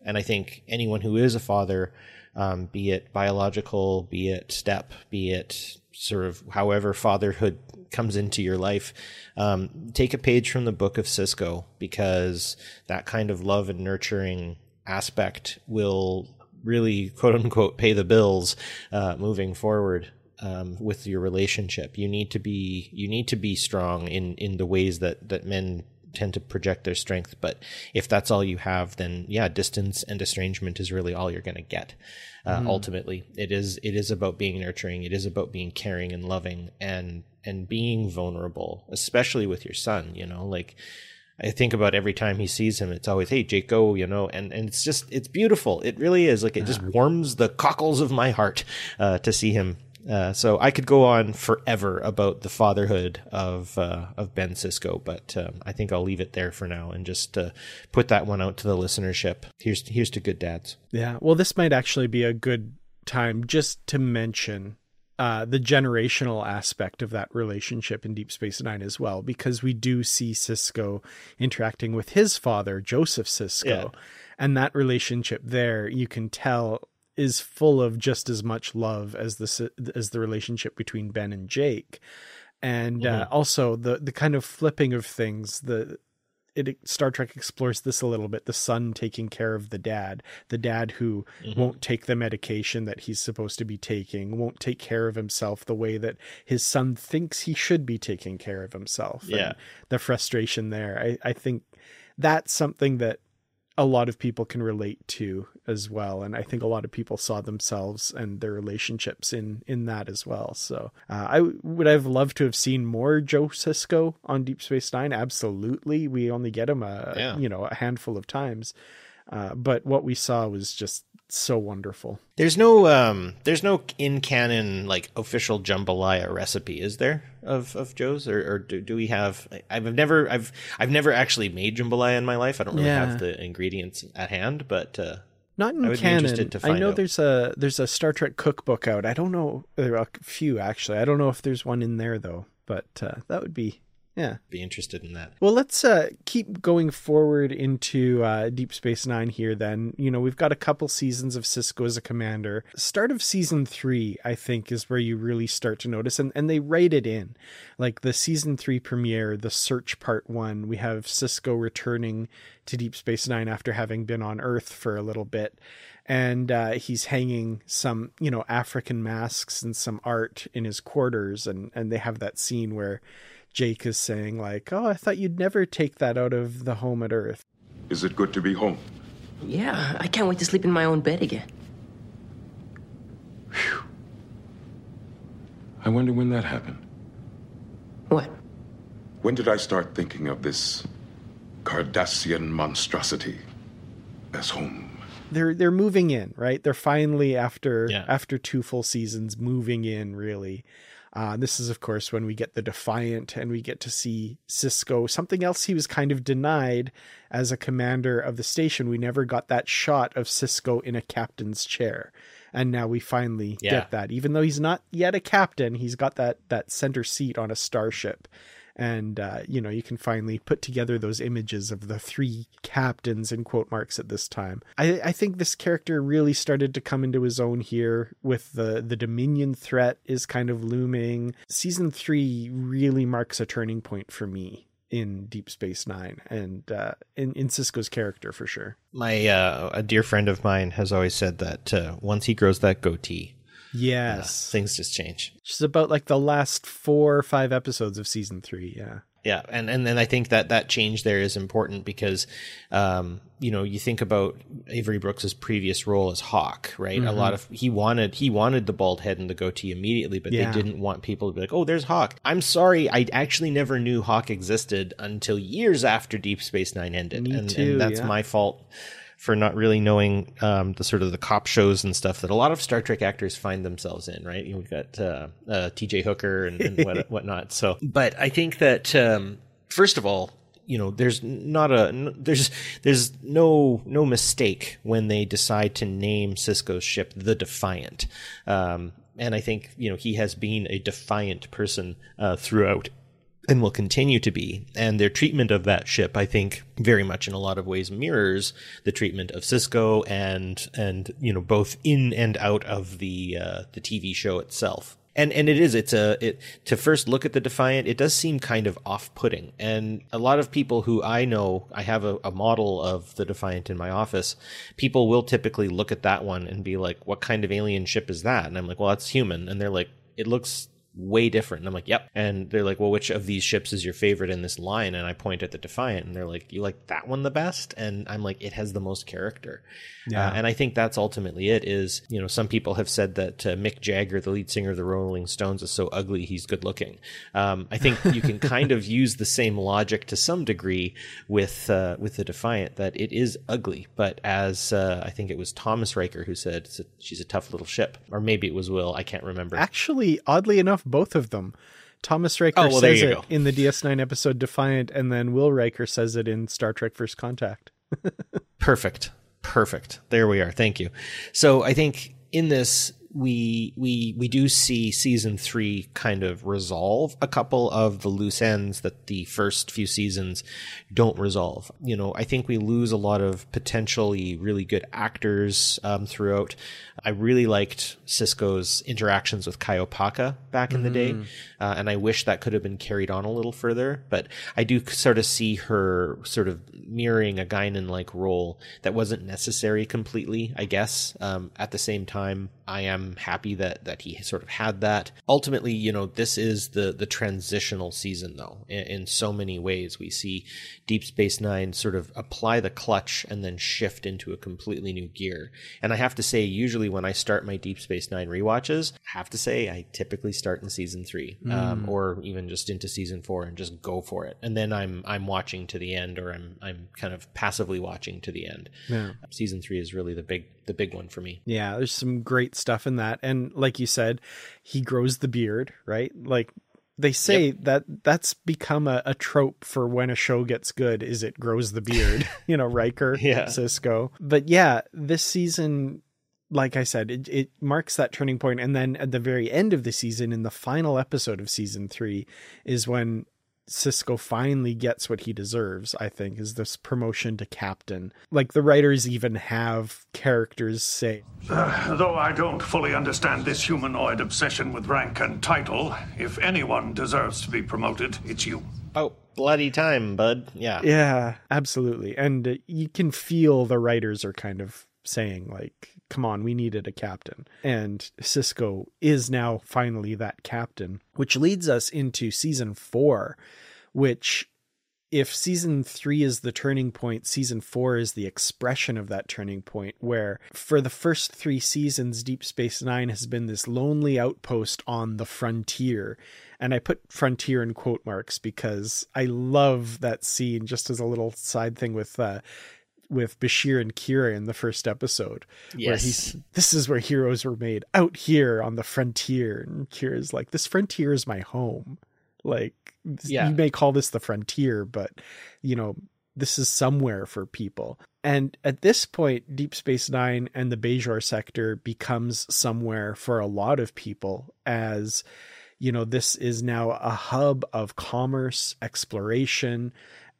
And I think anyone who is a father, um, be it biological, be it step, be it sort of however fatherhood comes into your life, um, take a page from the book of Sisko, because that kind of love and nurturing aspect will really, quote unquote, pay the bills uh, moving forward. Um, with your relationship, you need to be you need to be strong in in the ways that that men tend to project their strength. But if that's all you have, then yeah, distance and estrangement is really all you're going to get. Uh, mm. Ultimately, it is it is about being nurturing. It is about being caring and loving, and and being vulnerable, especially with your son. You know, like, I think about every time he sees him, it's always, hey, Jake, go, you know, and, and it's just, it's beautiful. It really is. Like, it just warms the cockles of my heart uh, to see him. Uh, so I could go on forever about the fatherhood of uh, of Ben Sisko, but um, I think I'll leave it there for now and just uh, put that one out to the listenership. Here's here's to good dads. Yeah, well, this might actually be a good time just to mention uh, the generational aspect of that relationship in Deep Space Nine as well, because we do see Sisko interacting with his father, Joseph Sisko, yeah. and that relationship there, you can tell, is full of just as much love as the as the relationship between Ben and Jake, and mm-hmm. uh, also the the kind of flipping of things. The it Star Trek explores this a little bit. The son taking care of the dad, the dad who mm-hmm. won't take the medication that he's supposed to be taking, won't take care of himself the way that his son thinks he should be taking care of himself. Yeah, and the frustration there. I, I think that's something that a lot of people can relate to as well. And I think a lot of people saw themselves and their relationships in, in that as well. So uh, I would have loved to have seen more Joe Sisko on Deep Space Nine. Absolutely. We only get him a, yeah. you know, a handful of times. Uh, but what we saw was just so wonderful. There's no, um, there's no in canon, like, official jambalaya recipe, is there, of, of Joe's, or, or do, do we have? I've never, I've, I've never actually made jambalaya in my life. I don't really yeah. have the ingredients at hand, but uh, not in I would canon. Be interested to find I know out. there's a there's a Star Trek cookbook out. I don't know, there are a few actually. I don't know if there's one in there though, but uh, that would be. Yeah. Be interested in that. Well, let's uh, keep going forward into uh, Deep Space Nine here then. You know, we've got a couple seasons of Sisko as a commander. Start of season three, I think, is where you really start to notice. And, and they write it in. Like the season three premiere, The Search Part one, we have Sisko returning to Deep Space Nine after having been on Earth for a little bit. And uh, he's hanging some, you know, African masks and some art in his quarters. And, and they have that scene where Jake is saying, like, oh, I thought you'd never take that out of the home at Earth. Is it good to be home? Yeah, I can't wait to sleep in my own bed again. Phew. I wonder when that happened. What? When did I start thinking of this Cardassian monstrosity as home? They're they're moving in, right? They're finally, after yeah. after two full seasons, moving in, really. Uh, this is, of course, when we get the Defiant and we get to see Sisko, something else he was kind of denied as a commander of the station. We never got that shot of Sisko in a captain's chair. And now we finally yeah. get that. Even though he's not yet a captain, he's got that, that center seat on a starship. And, uh, you know, you can finally put together those images of the three captains in quote marks at this time. I, I think this character really started to come into his own here with the, the Dominion threat is kind of looming. Season three really marks a turning point for me in Deep Space Nine and uh, in, in Sisko's character for sure. My uh, a dear friend of mine has always said that uh, once he grows that goatee, yes, uh, things just change. Which is about like the last four or five episodes of season three. Yeah. Yeah. And, and then I think that that change there is important because, um, you know, you think about Avery Brooks's previous role as Hawk, right? Mm-hmm. A lot of, he wanted, he wanted the bald head and the goatee immediately, but yeah. they didn't want people to be like, oh, there's Hawk. I'm sorry. I actually never knew Hawk existed until years after Deep Space Nine ended. Me and, too, and that's yeah. my fault for not really knowing um, the sort of the cop shows and stuff that a lot of Star Trek actors find themselves in, right? You know, we've got uh, uh, T J Hooker and, and what, whatnot. So, but I think that um, first of all, you know, there's not a there's there's no no mistake when they decide to name Sisko's ship the Defiant, um, and I think you know he has been a defiant person uh, throughout. and will continue to be. And their treatment of that ship, I think, very much in a lot of ways mirrors the treatment of Sisko and, and, you know, both in and out of the, uh, the T V show itself. And, and it is, it's a, it, to first look at the Defiant, it does seem kind of off-putting. And a lot of people who I know, I have a, a model of the Defiant in my office, people will typically look at that one and be like, what kind of alien ship is that? And I'm like, well, that's human. And they're like, it looks way different. And I'm like, yep. And they're like, well, which of these ships is your favorite in this line? And I point at the Defiant and they're like, you like that one the best? And I'm like, it has the most character. Yeah. Uh, and I think that's ultimately it is, you know, some people have said that uh, Mick Jagger, the lead singer of the Rolling Stones, is so ugly, he's good looking. Um, I think you can kind of use the same logic to some degree with, uh, with the Defiant, that it is ugly. But as uh, I think it was Thomas Riker who said, it's a, she's a tough little ship. Or maybe it was Will. I can't remember. Actually, oddly enough, both of them. Thomas Riker oh, well, says it go. in the D S nine episode Defiant, and then Will Riker says it in Star Trek First Contact. Perfect. Perfect. There we are. Thank you. So I think in this, we we we do see season three kind of resolve a couple of the loose ends that the first few seasons don't resolve. You know, I think we lose a lot of potentially really good actors um, throughout. I really liked Sisko's interactions with Kaiopaka back in mm-hmm. the day, uh, and I wish that could have been carried on a little further. But I do sort of see her sort of mirroring a Guinan-like role that wasn't necessary completely, I guess. Um, at the same time, I am happy that that he sort of had that. Ultimately, you know, this is the the transitional season, though. In, in so many ways, we see Deep Space Nine sort of apply the clutch and then shift into a completely new gear. And I have to say, usually when I start my Deep Space Nine rewatches, I have to say I typically start in season three, mm. um, or even just into season four and just go for it. And then I'm I'm watching to the end, or I'm I'm kind of passively watching to the end. Yeah. Season three is really the big the big one for me. Yeah, there's some great stuff in that. And like you said, he grows the beard, right? Like they say yep. that that's become a, a trope for when a show gets good, is it grows the beard, you know, Riker, yeah. Sisko. But yeah, this season, like I said, it, it marks that turning point. And then at the very end of the season, in the final episode of season three, is when Sisko finally gets what he deserves, I think, is this promotion to captain. Like the writers even have characters say, uh, though I don't fully understand this humanoid obsession with rank and title, if anyone deserves to be promoted, it's you. Oh, bloody time, bud. Yeah. Yeah, absolutely. And uh, you can feel the writers are kind of saying like, come on, we needed a captain. And Sisko is now finally that captain, which leads us into season four, which if season three is the turning point, season four is the expression of that turning point, where for the first three seasons, Deep Space Nine has been this lonely outpost on the frontier. And I put frontier in quote marks because I love that scene, just as a little side thing with, uh, with Bashir and Kira in the first episode, yes. where he's, this is where heroes were made, out here on the frontier. And Kira's like, this frontier is my home. Like, yeah. you may call this the frontier, but you know, this is somewhere for people. And at this point, Deep Space Nine and the Bajor sector becomes somewhere for a lot of people, as you know, this is now a hub of commerce, exploration,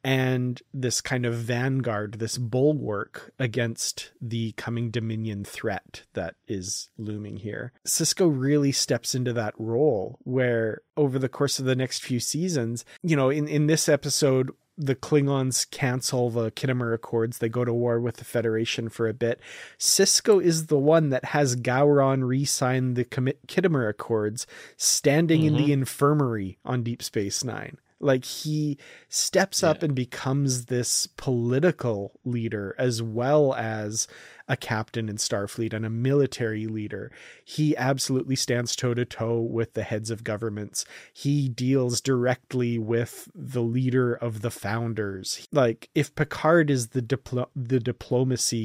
and this kind of vanguard, this bulwark against the coming Dominion threat that is looming here. Sisko really steps into that role where over the course of the next few seasons, you know, in, in this episode, the Klingons cancel the Khitomer Accords. They go to war with the Federation for a bit. Sisko is the one that has Gowron re-sign the Khitomer Accords, standing mm-hmm. in the infirmary on Deep Space Nine. Like he steps up yeah. and becomes this political leader as well as a captain in Starfleet and a military leader. He absolutely stands toe to toe with the heads of governments. He deals directly with the leader of the founders. Like if Picard is the diplo- the diplomacy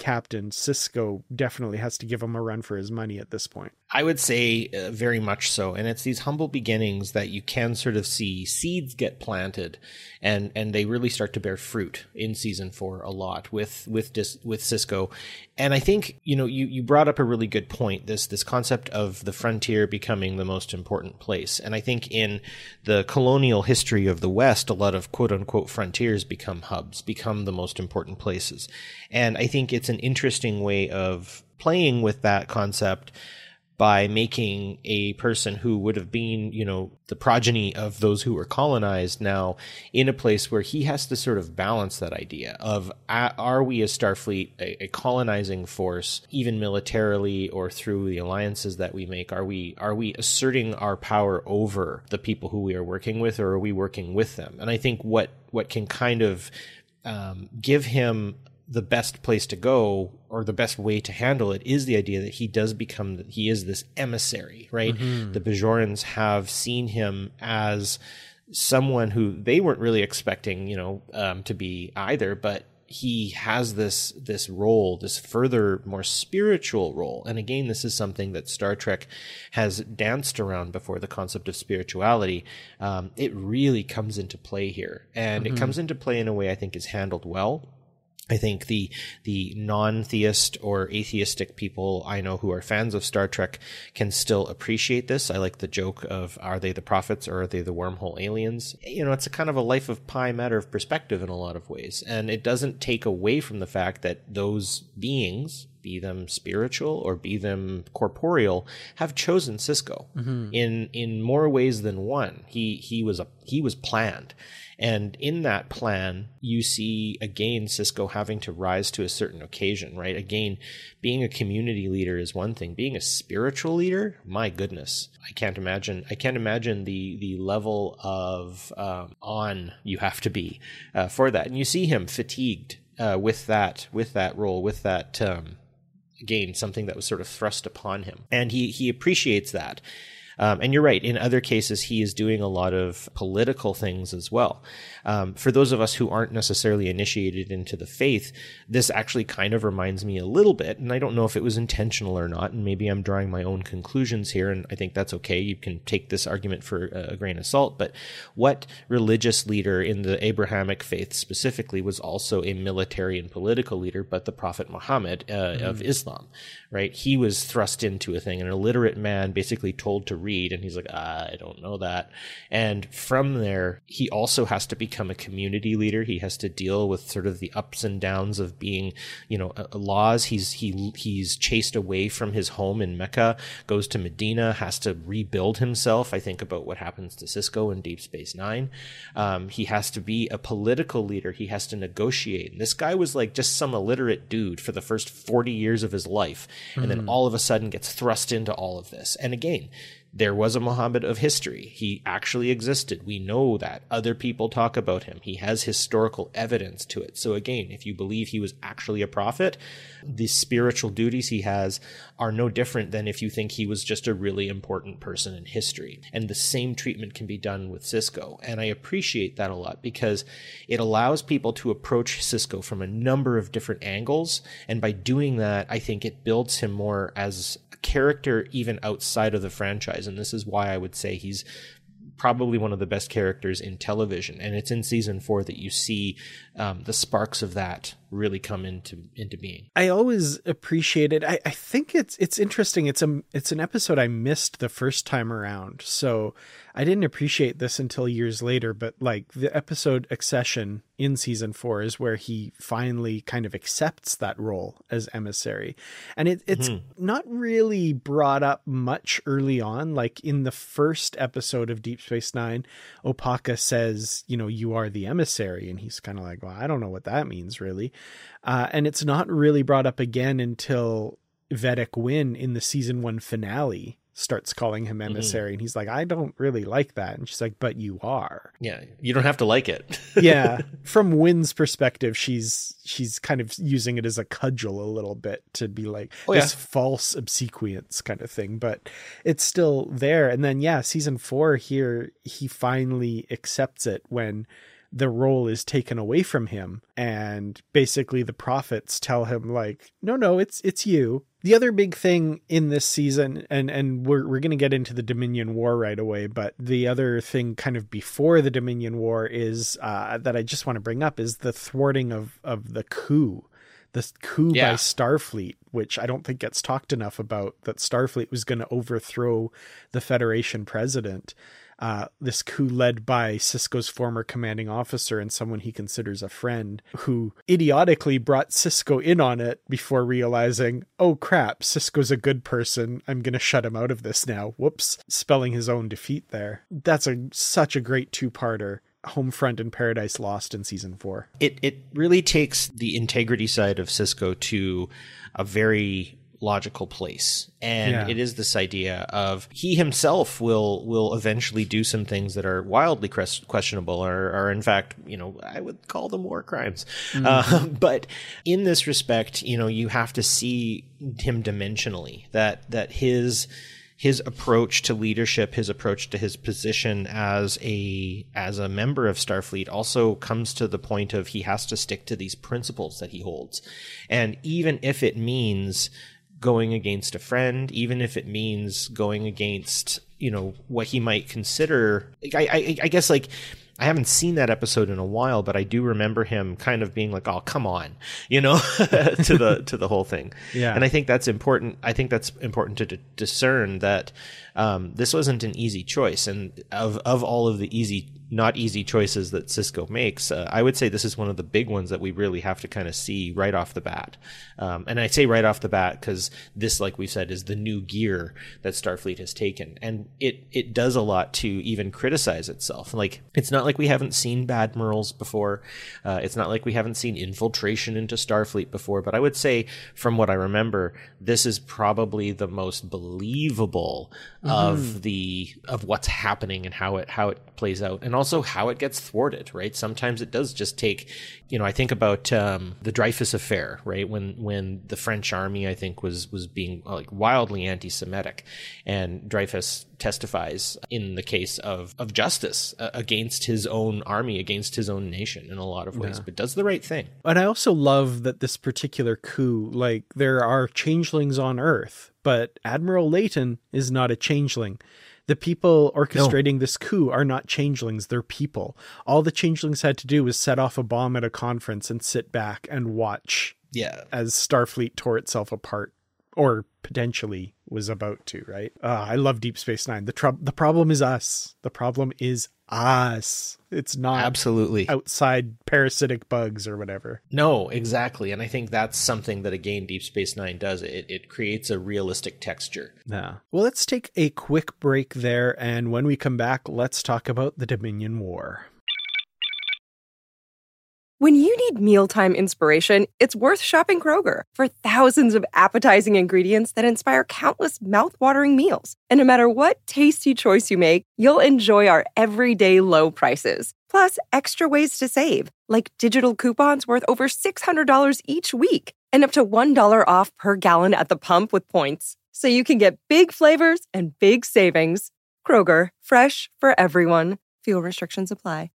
captain, Sisko definitely has to give him a run for his money at this point. I would say uh, very much so. And it's these humble beginnings that you can sort of see seeds get planted, and, and they really start to bear fruit in season four a lot with, with, dis, with Sisko. And I think, you know, you, you brought up a really good point, this, this concept of the frontier becoming the most important place. And I think in the colonial history of the West, a lot of quote unquote frontiers become hubs, become the most important places. And I think it's an interesting way of playing with that concept by making a person who would have been, you know, the progeny of those who were colonized now in a place where he has to sort of balance that idea of, are we as Starfleet a, a colonizing force, even militarily or through the alliances that we make? Are we, are we asserting our power over the people who we are working with, or are we working with them? And I think what, what can kind of um, give him the best place to go, or the best way to handle it, is the idea that he does become, he is this emissary, right? Mm-hmm. The Bajorans have seen him as someone who they weren't really expecting, you know, um, to be either, but he has this, this role, this further, more spiritual role. And again, this is something that Star Trek has danced around before, the concept of spirituality. Um, it really comes into play here, and mm-hmm. it comes into play in a way I think is handled well. I think the the non-theist or atheistic people I know who are fans of Star Trek can still appreciate this. I like the joke of, are they the prophets or are they the wormhole aliens? You know, it's a kind of a life of pi matter of perspective in a lot of ways. And it doesn't take away from the fact that those beings, be them spiritual or be them corporeal, have chosen Sisko mm-hmm. in in more ways than one. He he was a he was planned. And in that plan, you see, again, Sisko having to rise to a certain occasion, right? Again, being a community leader is one thing. Being a spiritual leader, my goodness, I can't imagine. I can't imagine the the level of um, on you have to be uh, for that. And you see him fatigued uh, with that, with that role, with that, um, again, something that was sort of thrust upon him. And he he appreciates that. Um, and you're right. In other cases, he is doing a lot of political things as well. Um, for those of us who aren't necessarily initiated into the faith, this actually kind of reminds me a little bit, and I don't know if it was intentional or not, and maybe I'm drawing my own conclusions here, and I think that's okay. You can take this argument for a grain of salt, but what religious leader in the Abrahamic faith specifically was also a military and political leader, but the Prophet Muhammad uh, mm. of Islam, right? He was thrust into a thing, an illiterate man basically told to read, and he's like, ah, I don't know that. And from there, he also has to become a community leader. He has to deal with sort of the ups and downs of being, you know, uh, laws. He's he he's chased away from his home in Mecca, goes to Medina, has to rebuild himself. I think about what happens to Sisko in Deep Space Nine. Um, he has to be a political leader. He has to negotiate. And this guy was like just some illiterate dude for the first forty years of his life, and mm-hmm. then all of a sudden gets thrust into all of this. And again, there was a Muhammad of history. He actually existed. We know that. Other people talk about him. He has historical evidence to it. So again, if you believe he was actually a prophet, the spiritual duties he has are no different than if you think he was just a really important person in history. And the same treatment can be done with Sisko. And I appreciate that a lot because it allows people to approach Sisko from a number of different angles. And by doing that, I think it builds him more as a character even outside of the franchise. And this is why I would say he's probably one of the best characters in television. And it's in season four that you see um, the sparks of that really come into into being. I always appreciate it. I, I think it's it's interesting. It's a it's an episode I missed the first time around, so I didn't appreciate this until years later. But like the episode Accession in season four is where he finally kind of accepts that role as emissary, and it, it's mm-hmm. not really brought up much early on. Like in the first episode of Deep Space Nine, Opaka says, "You know, you are the emissary," and he's kind of like, "Well, I don't know what that means, really." Uh, and it's not really brought up again until Vedek Wynn in the season one finale starts calling him emissary. Mm-hmm. And he's like, I don't really like that. And she's like, but you are. Yeah. You don't have to like it. Yeah. From Wynn's perspective, she's, she's kind of using it as a cudgel a little bit to be like oh, this yeah. false obsequience kind of thing, but it's still there. And then, yeah, season four here, he finally accepts it when the role is taken away from him. And basically the prophets tell him like, no, no, it's, it's you. The other big thing in this season, and, and we're, we're going to get into the Dominion War right away, but the other thing kind of before the Dominion War is, uh, that I just want to bring up is the thwarting of, of the coup. The coup Yeah. by Starfleet, which I don't think gets talked enough about, that Starfleet was going to overthrow the Federation president. Uh, this coup led by Sisko's former commanding officer and someone he considers a friend, who idiotically brought Sisko in on it before realizing, oh crap, Sisko's a good person. I'm going to shut him out of this now. Whoops. Spelling his own defeat there. That's a such a great two-parter. Homefront and Paradise Lost in season four. It it really takes the integrity side of Sisko to a very logical place. And Yeah. it is this idea of he himself will will eventually do some things that are wildly ques- questionable or are in fact, you know, I would call them war crimes. Mm-hmm. Uh, but in this respect, you know, you have to see him dimensionally, that that his his approach to leadership, his approach to his position as a as a member of Starfleet also comes to the point of he has to stick to these principles that he holds. And even if it means going against a friend, even if it means going against, you know, what he might consider, I, I, I guess like, I haven't seen that episode in a while, but I do remember him kind of being like, "Oh, come on," you know, to the to the whole thing. Yeah. And I think that's important. I think that's important to d- discern that um, this wasn't an easy choice, and of of all of the easy, not easy choices that Sisko makes, uh, I would say this is one of the big ones that we really have to kind of see right off the bat. Um, and I say right off the bat because this, like we said, is the new gear that Starfleet has taken, and it it does a lot to even criticize itself. Like, it's not like we haven't seen Badmirals before. Uh, it's not like we haven't seen infiltration into Starfleet before. But I would say, from what I remember, this is probably the most believable mm-hmm. of the of what's happening and how it how it plays out, and also how it gets thwarted. Right? Sometimes it does just take. You know, I think about um, the Dreyfus Affair, right? When when the French army, I think, was was being like wildly anti-Semitic, and Dreyfus testifies in the case of of justice uh, against his own army, against his own nation in a lot of ways, yeah. but does the right thing. And I also love that this particular coup, like, there are changelings on Earth, but Admiral Layton is not a changeling. The people orchestrating no. this coup are not changelings, they're people. All the changelings had to do was set off a bomb at a conference and sit back and watch yeah. as Starfleet tore itself apart, or potentially was about to, right? Uh, I love Deep Space Nine. The, tr- the problem is us. The problem is us. It's not absolutely outside parasitic bugs or whatever. No, exactly. And I think that's something that, again, Deep Space Nine does. It, it creates a realistic texture. Yeah. Well, let's take a quick break there. And when we come back, let's talk about the Dominion War. When you need mealtime inspiration, it's worth shopping Kroger for thousands of appetizing ingredients that inspire countless mouth-watering meals. And no matter what tasty choice you make, you'll enjoy our everyday low prices. Plus, extra ways to save, like digital coupons worth over six hundred dollars each week and up to one dollar off per gallon at the pump with points. So you can get big flavors and big savings. Kroger, fresh for everyone. Fuel restrictions apply.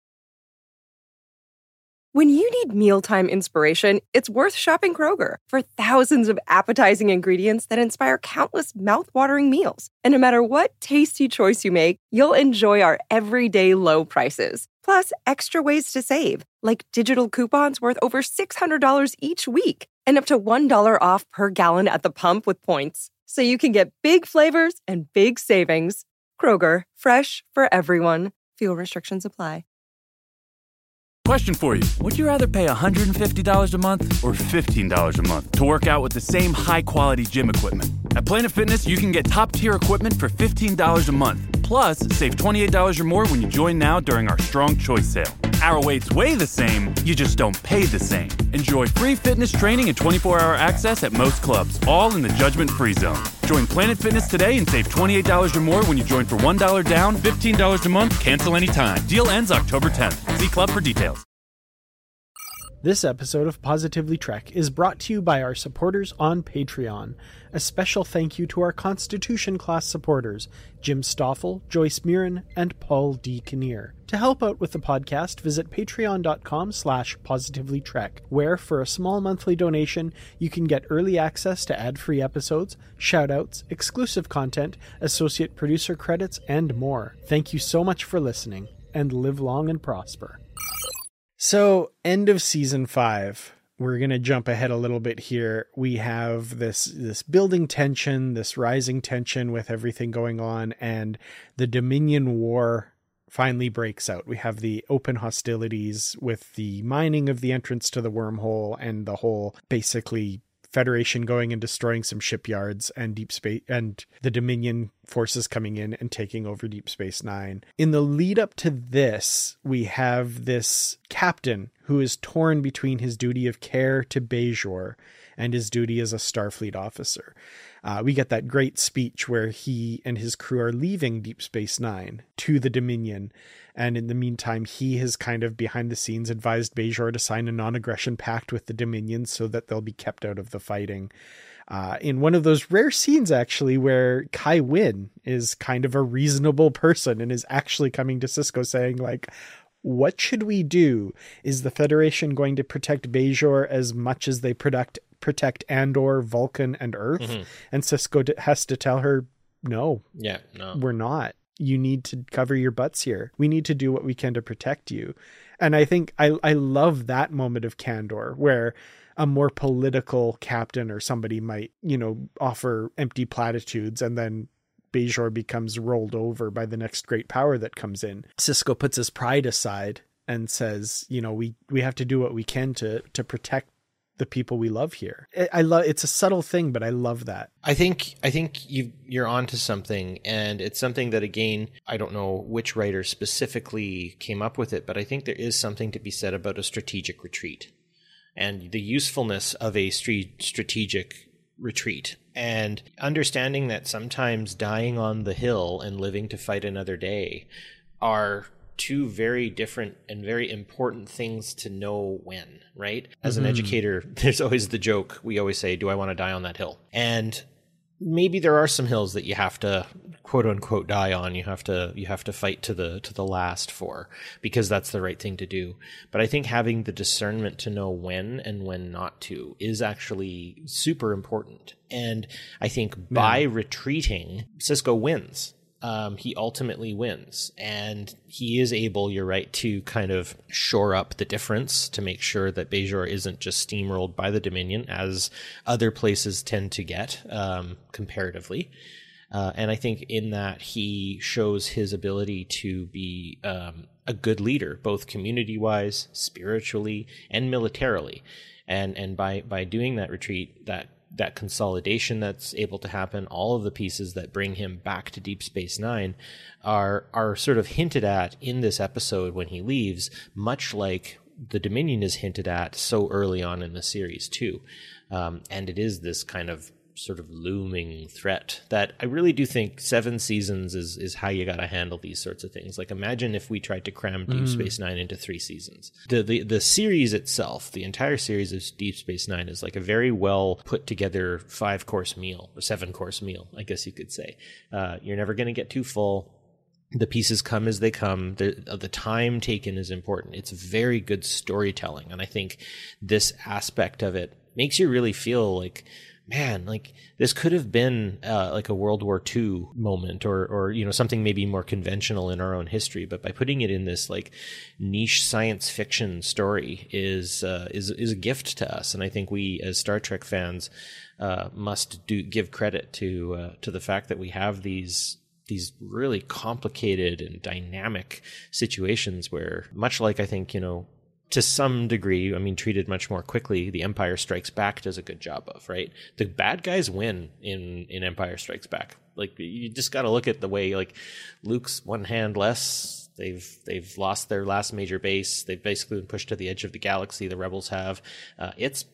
When you need mealtime inspiration, it's worth shopping Kroger for thousands of appetizing ingredients that inspire countless mouth-watering meals. And no matter what tasty choice you make, you'll enjoy our everyday low prices. Plus, extra ways to save, like digital coupons worth over six hundred dollars each week and up to one dollar off per gallon at the pump with points. So you can get big flavors and big savings. Kroger, fresh for everyone. Fuel restrictions apply. Question for you. Would you rather pay one hundred fifty dollars a month or fifteen dollars a month to work out with the same high-quality gym equipment? At Planet Fitness, you can get top-tier equipment for fifteen dollars a month. Plus, save twenty-eight dollars or more when you join now during our Strong Choice sale. Our weights weigh the same, you just don't pay the same. Enjoy free fitness training and twenty-four hour access at most clubs, all in the judgment-free zone. Join Planet Fitness today and save twenty-eight dollars or more when you join for one dollar down, fifteen dollars a month, cancel anytime. Deal ends October tenth. See club for details. This episode of Positively Trek is brought to you by our supporters on Patreon. A special thank you to our Constitution class supporters, Jim Stoffel, Joyce Mirren, and Paul D. Kinnear. To help out with the podcast, visit patreon.com slash positivelytrek, where for a small monthly donation, you can get early access to ad-free episodes, shoutouts, exclusive content, associate producer credits, and more. Thank you so much for listening, and live long and prosper. So, end of season five. We're going to jump ahead a little bit here. We have this this building tension, this rising tension with everything going on, and the Dominion War finally breaks out. We have the open hostilities with the mining of the entrance to the wormhole and the whole basically Federation going and destroying some shipyards and Deep Space and the Dominion forces coming in and taking over Deep Space Nine. In the lead up to this, we have this captain who is torn between his duty of care to Bajor and his duty as a Starfleet officer. Uh, we get that great speech where he and his crew are leaving Deep Space Nine to the Dominion. And in the meantime, he has kind of behind the scenes advised Bajor to sign a non-aggression pact with the Dominion so that they'll be kept out of the fighting. Uh, in one of those rare scenes, actually, where Kai Wynn is kind of a reasonable person and is actually coming to Sisko saying, like, what should we do? Is the Federation going to protect Bajor as much as they protect protect Andor, Vulcan, and Earth? Mm-hmm. And Sisko d- has to tell her, no, yeah, no, we're not. You need to cover your butts here. We need to do what we can to protect you. And I think I, I love that moment of candor where a more political captain or somebody might, you know, offer empty platitudes and then Bajor becomes rolled over by the next great power that comes in. Sisko puts his pride aside and says, you know, we, we have to do what we can to, to protect the people we love here. I love, it's a subtle thing, but I love that. I think, I think you, you're onto something, and it's something that, again, I don't know which writer specifically came up with it, but I think there is something to be said about a strategic retreat and the usefulness of a st- strategic retreat, and understanding that sometimes dying on the hill and living to fight another day are two very different and very important things to know when, right? As mm-hmm. an educator, there's always the joke. We always say, do I want to die on that hill? And maybe there are some hills that you have to quote unquote die on. You have to, you have to fight to the, to the last for, because that's the right thing to do. But I think having the discernment to know when and when not to is actually super important. And I think yeah. by retreating, Sisko wins. Um, he ultimately wins, and he is able, you're right, to kind of shore up the difference to make sure that Bajor isn't just steamrolled by the Dominion, as other places tend to get, um, comparatively. Uh, and I think in that he shows his ability to be um, a good leader, both community-wise, spiritually, and militarily. And and by, by doing that retreat, that that consolidation that's able to happen, all of the pieces that bring him back to Deep Space Nine are are sort of hinted at in this episode when he leaves, much like the Dominion is hinted at so early on in the series too. Um, and it is this kind of sort of looming threat that I really do think seven seasons is is how you got to handle these sorts of things. Like, imagine if we tried to cram Deep mm. Space Nine into three seasons. The, the the series itself, the entire series of Deep Space Nine, is like a very well put together five course meal, or seven course meal, I guess you could say. Uh, you're never going to get too full. The pieces come as they come. The, the time taken is important. It's very good storytelling. And I think this aspect of it makes you really feel like, man, like this could have been uh, like a World War Two moment, or, or, you know, something maybe more conventional in our own history. But by putting it in this like niche science fiction story is, uh, is, is a gift to us. And I think we as Star Trek fans uh, must do give credit to, uh, to the fact that we have these, these really complicated and dynamic situations where, much like I think, you know, to some degree, I mean, treated much more quickly, The Empire Strikes Back does a good job of, right? The bad guys win in, in Empire Strikes Back. Like, you just got to look at the way, like, Luke's one hand less. They've they've lost their last major base. They've basically been pushed to the edge of the galaxy. The rebels have. Uh, it's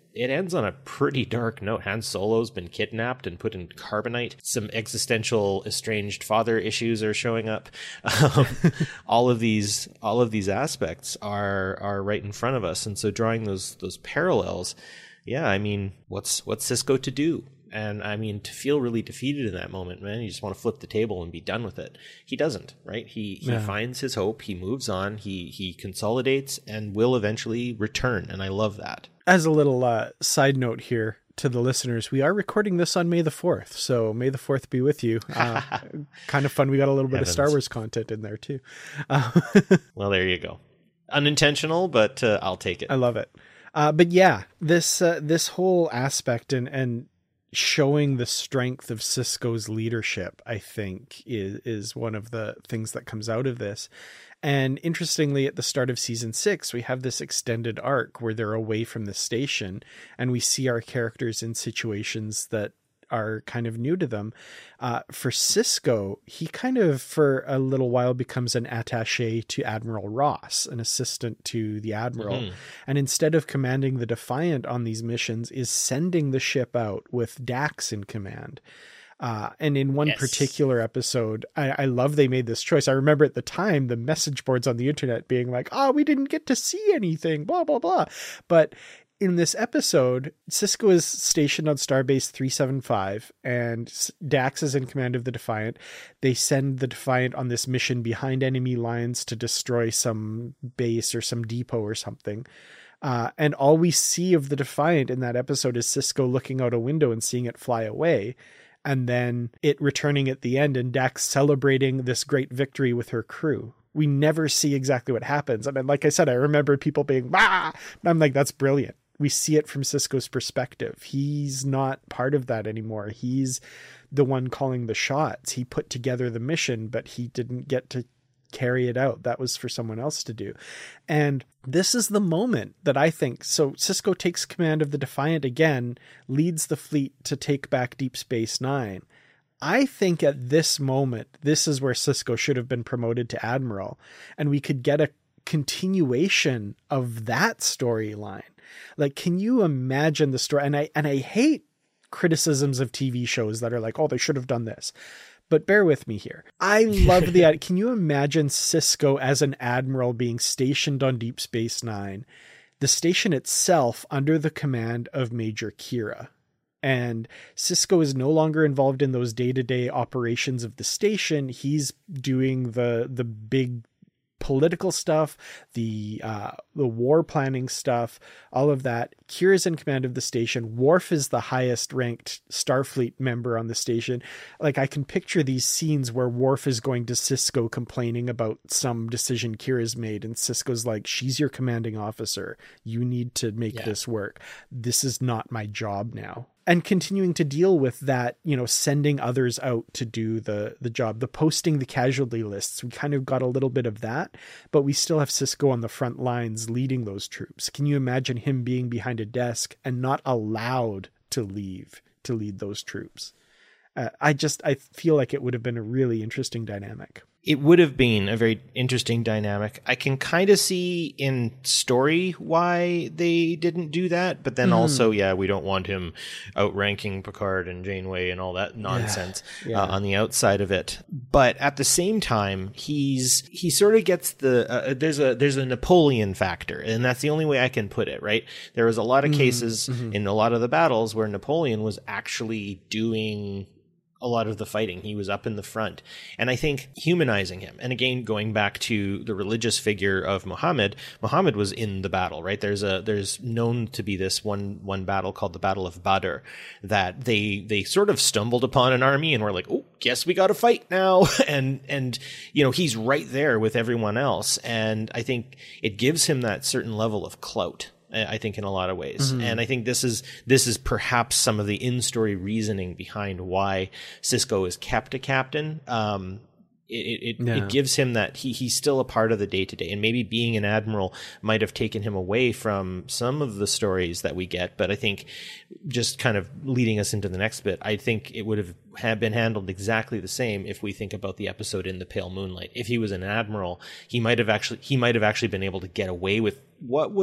it ends on a pretty dark note. Han Solo's been kidnapped and put in carbonite. Some existential estranged father issues are showing up. Um, all of these, all of these aspects are are right in front of us, and so drawing those those parallels, yeah, I mean, what's what's Sisko to do? And I mean, to feel really defeated in that moment, man, you just want to flip the table and be done with it. He doesn't, right? He he yeah. finds his hope. He moves on. He he consolidates and will eventually return. And I love that. As a little uh, side note here to the listeners, we are recording this on May the fourth. So May the fourth be with you. Uh, kind of fun. We got a little bit Heavens. of Star Wars content in there too. Uh, well, there you go. Unintentional, but uh, I'll take it. I love it. Uh, but yeah, this uh, this whole aspect and and showing the strength of Sisko's leadership, I think, is is one of the things that comes out of this. And interestingly, at the start of season six, we have this extended arc where they're away from the station and we see our characters in situations that are kind of new to them. Uh, for Sisko, he kind of, for a little while, becomes an attaché to Admiral Ross, an assistant to the Admiral. Mm-hmm. And instead of commanding the Defiant on these missions, is sending the ship out with Dax in command. Uh, and in one yes. particular episode, I, I love they made this choice. I remember at the time, the message boards on the internet being like, oh, we didn't get to see anything, blah, blah, blah. But in this episode, Sisko is stationed on Starbase three seventy-five and Dax is in command of the Defiant. They send the Defiant on this mission behind enemy lines to destroy some base or some depot or something. Uh, and all we see of the Defiant in that episode is Sisko looking out a window and seeing it fly away. And then it returning at the end and Dax celebrating this great victory with her crew. We never see exactly what happens. I mean, like I said, I remember people being, bah! I'm like, that's brilliant. We see it from Sisko's perspective. He's not part of that anymore. He's the one calling the shots. He put together the mission, but he didn't get to carry it out. That was for someone else to do. And this is the moment that I think, so Sisko takes command of the Defiant again, leads the fleet to take back Deep Space Nine. I think at this moment, this is where Sisko should have been promoted to Admiral, and we could get a continuation of that storyline. Like, can you imagine the story? And I, and I hate criticisms of T V shows that are like, oh, they should have done this. But bear with me here. I love the, can you imagine Sisko as an admiral being stationed on Deep Space Nine, the station itself under the command of Major Kira? And Sisko is no longer involved in those day-to-day operations of the station. He's doing the, the big political stuff, the uh, the war planning stuff, all of that. Kira's in command of the station. Worf is the highest ranked Starfleet member on the station. Like, I can picture these scenes where Worf is going to Sisko complaining about some decision Kira's made, and Sisko's like, she's your commanding officer. You need to make yeah. this work. This is not my job now. And continuing to deal with that, you know, sending others out to do the, the job, the posting the casualty lists. We kind of got a little bit of that, but we still have Sisko on the front lines leading those troops. Can you imagine him being behind a desk and not allowed to leave to lead those troops? Uh, I just, I feel like it would have been a really interesting dynamic. It would have been a very interesting dynamic. I can kind of see in story why they didn't do that, but then mm. also, yeah, we don't want him outranking Picard and Janeway and all that nonsense yeah. Yeah. Uh, on the outside of it. But at the same time, he's he sort of gets the uh, there's a there's a Napoleon factor, and that's the only way I can put it. Right? There was a lot of mm. cases mm-hmm. in a lot of the battles where Napoleon was actually doing a lot of the fighting. He was up in the front. And I think humanizing him, and again, going back to the religious figure of Muhammad, Muhammad was in the battle, right? There's a, there's known to be this one, one battle called the Battle of Badr that they, they sort of stumbled upon an army and were like, oh, guess we got to fight now. and, and, you know, he's right there with everyone else. And I think it gives him that certain level of clout, I think, in a lot of ways. Mm-hmm. And I think this is this is perhaps some of the in-story reasoning behind why Sisko is kept a captain. Um, it it, yeah. it gives him that he he's still a part of the day-to-day. And maybe being an admiral might have taken him away from some of the stories that we get. But I think just kind of leading us into the next bit, I think it would have have been handled exactly the same if we think about the episode In the Pale Moonlight. If he was an admiral, he might have actually he might have actually been able to get away with what was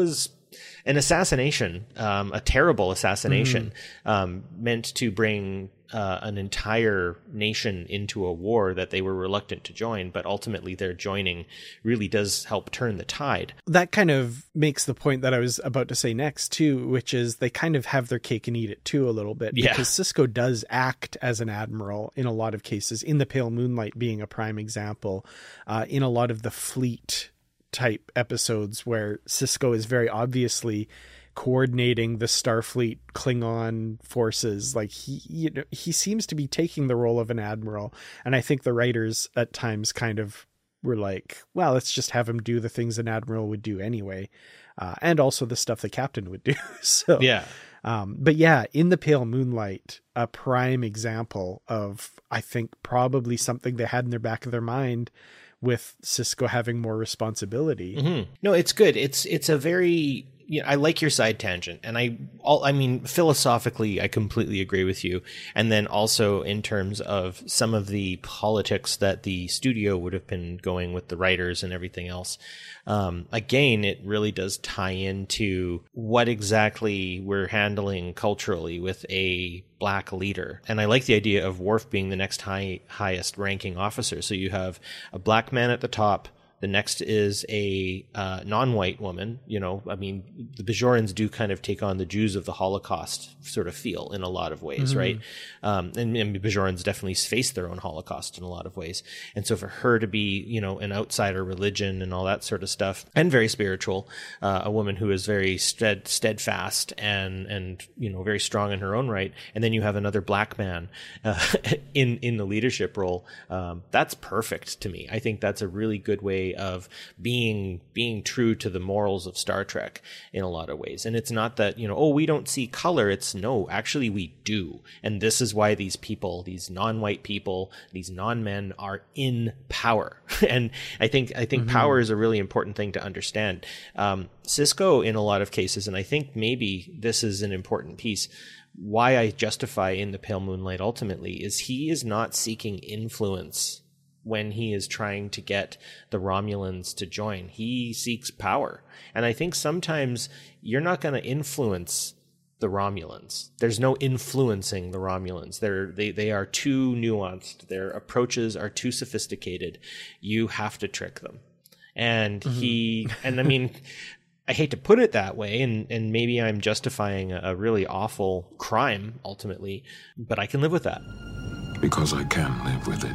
an assassination, um, a terrible assassination, mm. um, meant to bring uh, an entire nation into a war that they were reluctant to join, but ultimately their joining really does help turn the tide. That kind of makes the point that I was about to say next too, which is they kind of have their cake and eat it too a little bit, yeah. because Sisko does act as an admiral in a lot of cases, in the Pale Moonlight being a prime example, uh, in a lot of the fleet type episodes where Sisko is very obviously coordinating the Starfleet Klingon forces. Like he, you know, he seems to be taking the role of an admiral. And I think the writers at times kind of were like, well, let's just have him do the things an admiral would do anyway. Uh, and also the stuff the captain would do. So, yeah. Um, but yeah, in the Pale Moonlight, a prime example of, I think, probably something they had in their back of their mind with Sisko having more responsibility. Mm-hmm. No, it's good. It's, it's a very, you know, I like your side tangent, and I, all, I mean, philosophically, I completely agree with you. And then also in terms of some of the politics that the studio would have been going with the writers and everything else. Um, again, it really does tie into what exactly we're handling culturally with a black leader. And I like the idea of Worf being the next high, highest ranking officer. So you have a black man at the top. The next is a uh, non-white woman. You know, I mean, the Bajorans do kind of take on the Jews of the Holocaust sort of feel in a lot of ways, mm-hmm. right? Um, and, and Bajorans definitely face their own Holocaust in a lot of ways. And so for her to be, you know, an outsider religion and all that sort of stuff, and very spiritual, uh, a woman who is very stead, steadfast and, and, you know, very strong in her own right. And then you have another black man uh, in, in the leadership role. Um, that's perfect to me. I think that's a really good way of being being true to the morals of Star Trek in a lot of ways. And it's not that, you know, oh, we don't see color. It's no, actually we do. And this is why these people, these non-white people, these non-men are in power. And I think I think mm-hmm. power is a really important thing to understand. Um, Sisko, in a lot of cases, and I think maybe this is an important piece, why I justify in the Pale Moonlight ultimately, is he is not seeking influence when he is trying to get the Romulans to join. He seeks power. And I think sometimes you're not going to influence the Romulans. There's no influencing the Romulans. They're, they, they are too nuanced. Their approaches are too sophisticated. You have to trick them. And mm-hmm. he, and I mean, I hate to put it that way, and, and maybe I'm justifying a, a really awful crime ultimately, but I can live with that. Because I can live with it.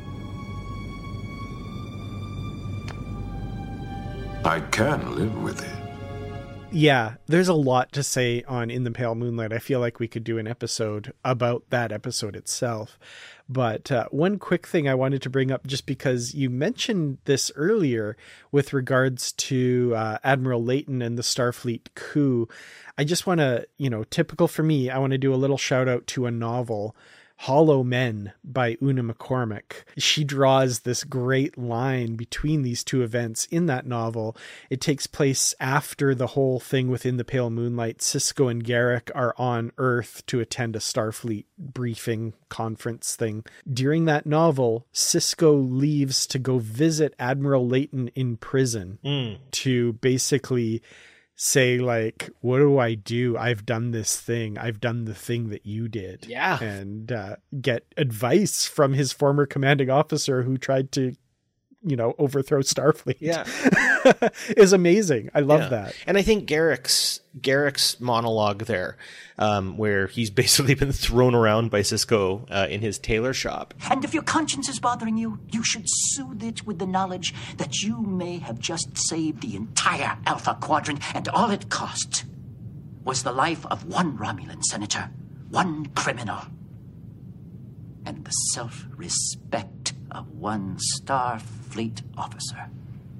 I can live with it. Yeah, there's a lot to say on In the Pale Moonlight. I feel like we could do an episode about that episode itself. But uh, one quick thing I wanted to bring up, just because you mentioned this earlier with regards to uh, Admiral Layton and the Starfleet coup. I just want to, you know, typical for me, I want to do a little shout out to a novel, Hollow Men by Una McCormack. She draws this great line between these two events in that novel. It takes place after the whole thing within the Pale Moonlight. Sisko and Garak are on Earth to attend a Starfleet briefing conference thing. During that novel, Sisko leaves to go visit Admiral Layton in prison mm. to basically say, like, what do I do? I've done this thing. I've done the thing that you did. Yeah. And uh, get advice from his former commanding officer who tried to, you know, overthrow Starfleet. Yeah. Is amazing. I love yeah. that. And I think Garak's Garak's monologue there, um, where he's basically been thrown around by Sisko uh, in his tailor shop. And if your conscience is bothering you, you should soothe it with the knowledge that you may have just saved the entire Alpha Quadrant, and all it cost was the life of one Romulan senator, one criminal, and the self-respect of one Starfleet officer.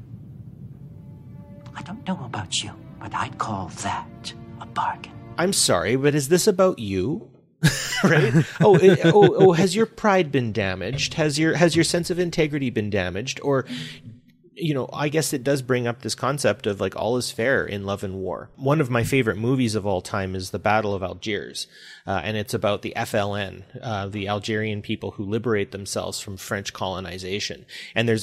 I don't know about you, but I'd call that a bargain. I'm sorry, but is this about you? Right? oh, it, oh, oh, has your pride been damaged? Has your has your sense of integrity been damaged? Or, you know, I guess it does bring up this concept of, like, all is fair in love and war. One of my favorite movies of all time is The Battle of Algiers, uh, and it's about the F L N, uh, the Algerian people who liberate themselves from French colonization. And there's a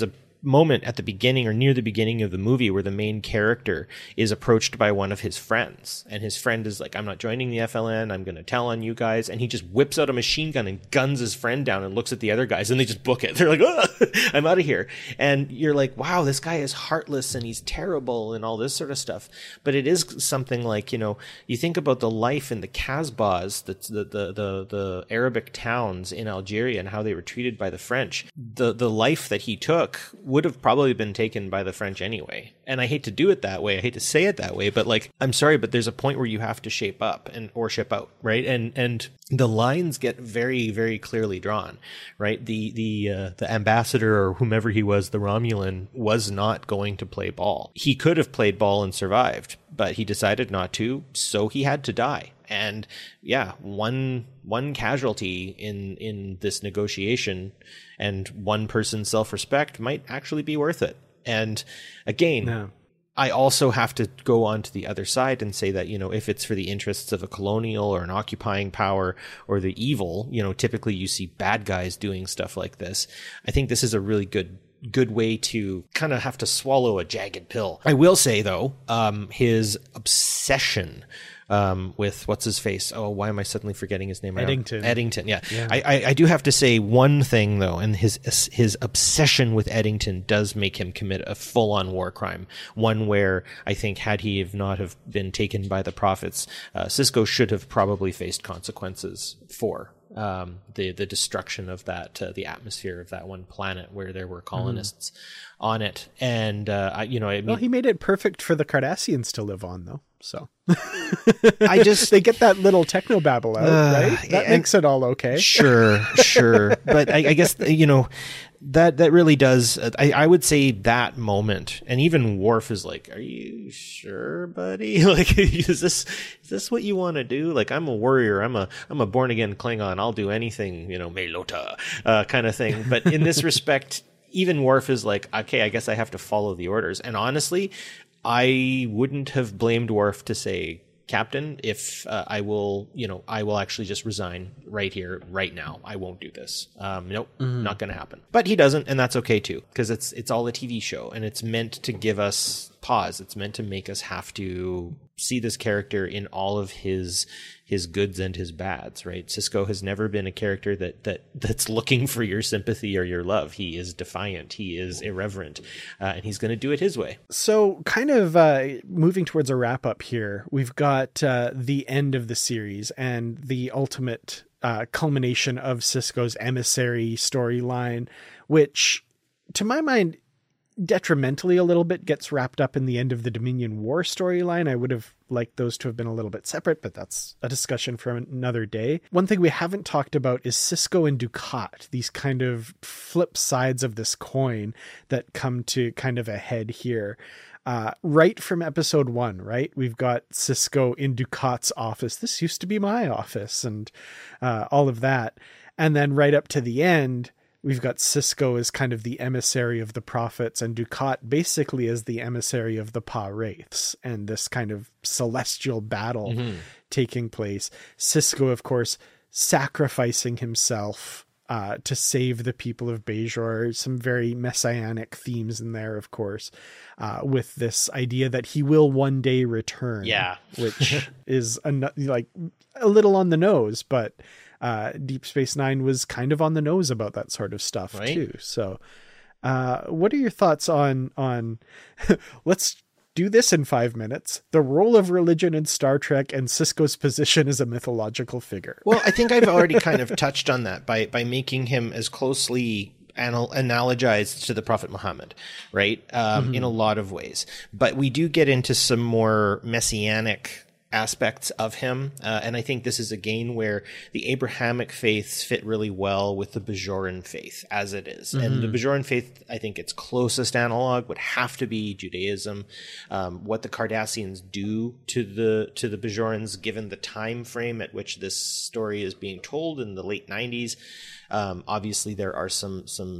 moment at the beginning or near the beginning of the movie where the main character is approached by one of his friends, and his friend is like, I'm not joining the F L N, I'm going to tell on you guys. And he just whips out a machine gun and guns his friend down and looks at the other guys, and they just book it. They're like, oh, I'm out of here. And you're like, wow, this guy is heartless and he's terrible and all this sort of stuff. But it is something like, you know, you think about the life in the Kasbahs, the, the, the, the, the Arabic towns in Algeria and how they were treated by the French. The, the life that he took would have probably been taken by the French anyway. And I hate to do it that way. I hate to say it that way, but like, I'm sorry, but there's a point where you have to shape up and, or ship out, right? And, and the lines get very, very clearly drawn, right? The, the, uh, the ambassador or whomever he was, the Romulan, was not going to play ball. He could have played ball and survived, but he decided not to, so he had to die. And yeah, one one casualty in in this negotiation and one person's self-respect might actually be worth it. And again, no. I also have to go on to the other side and say that, you know, if it's for the interests of a colonial or an occupying power or the evil, you know, typically you see bad guys doing stuff like this. I think this is a really good good way to kind of have to swallow a jagged pill. I will say, though, um, his obsession um, with what's his face? Oh, why am I suddenly forgetting his name? Eddington. Eddington, yeah. yeah. I, I, I do have to say one thing, though, and his his obsession with Eddington does make him commit a full-on war crime, one where I think had he have not have been taken by the Prophets, uh, Sisko should have probably faced consequences for um, the the destruction of that, uh, the atmosphere of that one planet where there were colonists mm-hmm. on it. And, uh, I, you know, I mean, well, he made it perfect for the Cardassians to live on, though. So I just they get that little technobabble out, uh, right? That makes it all okay. Sure, sure. But I, I guess, you know, that that really does. I, I would say that moment, and even Worf is like, "Are you sure, buddy? Like, is this is this what you want to do? Like, I'm a warrior. I'm a I'm a born again Klingon. I'll do anything, you know, Melota, uh, kind of thing." But in this respect, even Worf is like, "Okay, I guess I have to follow the orders." And honestly, I wouldn't have blamed Worf to say, Captain, if uh, I will, you know, I will actually just resign right here, right now. I won't do this. Um, nope, mm-hmm. not going to happen. But he doesn't, and that's okay too, because it's it's all a T V show, and it's meant to give us pause. It's meant to make us have to see this character in all of his his goods and his bads, right? Sisko has never been a character that that that's looking for your sympathy or your love. He is defiant. He is irreverent, uh, and he's going to do it his way. So kind of uh, moving towards a wrap up here, we've got uh, the end of the series and the ultimate uh, culmination of Sisko's emissary storyline, which to my mind, detrimentally a little bit gets wrapped up in the end of the Dominion War storyline. I would have liked those to have been a little bit separate, but that's a discussion for another day. One thing we haven't talked about is Sisko and Dukat, these kind of flip sides of this coin that come to kind of a head here. Uh, right from episode one, right? We've got Sisko in Dukat's office. This used to be my office, and uh, all of that. And then right up to the end, we've got Sisko as kind of the emissary of the Prophets, and Dukat basically as the emissary of the Pa-Wraiths, and this kind of celestial battle mm-hmm. taking place. Sisko, of course, sacrificing himself uh, to save the people of Bajor. Some very messianic themes in there, of course, uh, with this idea that he will one day return. Yeah. Which is a, like a little on the nose, but Uh, Deep Space Nine was kind of on the nose about that sort of stuff right? too. So, uh, what are your thoughts on, on, let's do this in five minutes, the role of religion in Star Trek and Sisko's position as a mythological figure? Well, I think I've already kind of touched on that by, by making him as closely anal- analogized to the Prophet Muhammad, right? Um, mm-hmm. in a lot of ways, but we do get into some more messianic aspects of him. Uh, and I think this is again where the Abrahamic faiths fit really well with the Bajoran faith as it is. Mm-hmm. And the Bajoran faith, I think its closest analog would have to be Judaism. Um, what the Cardassians do to the, to the Bajorans, given the time frame at which this story is being told in the late nineties. Um, obviously there are some, some,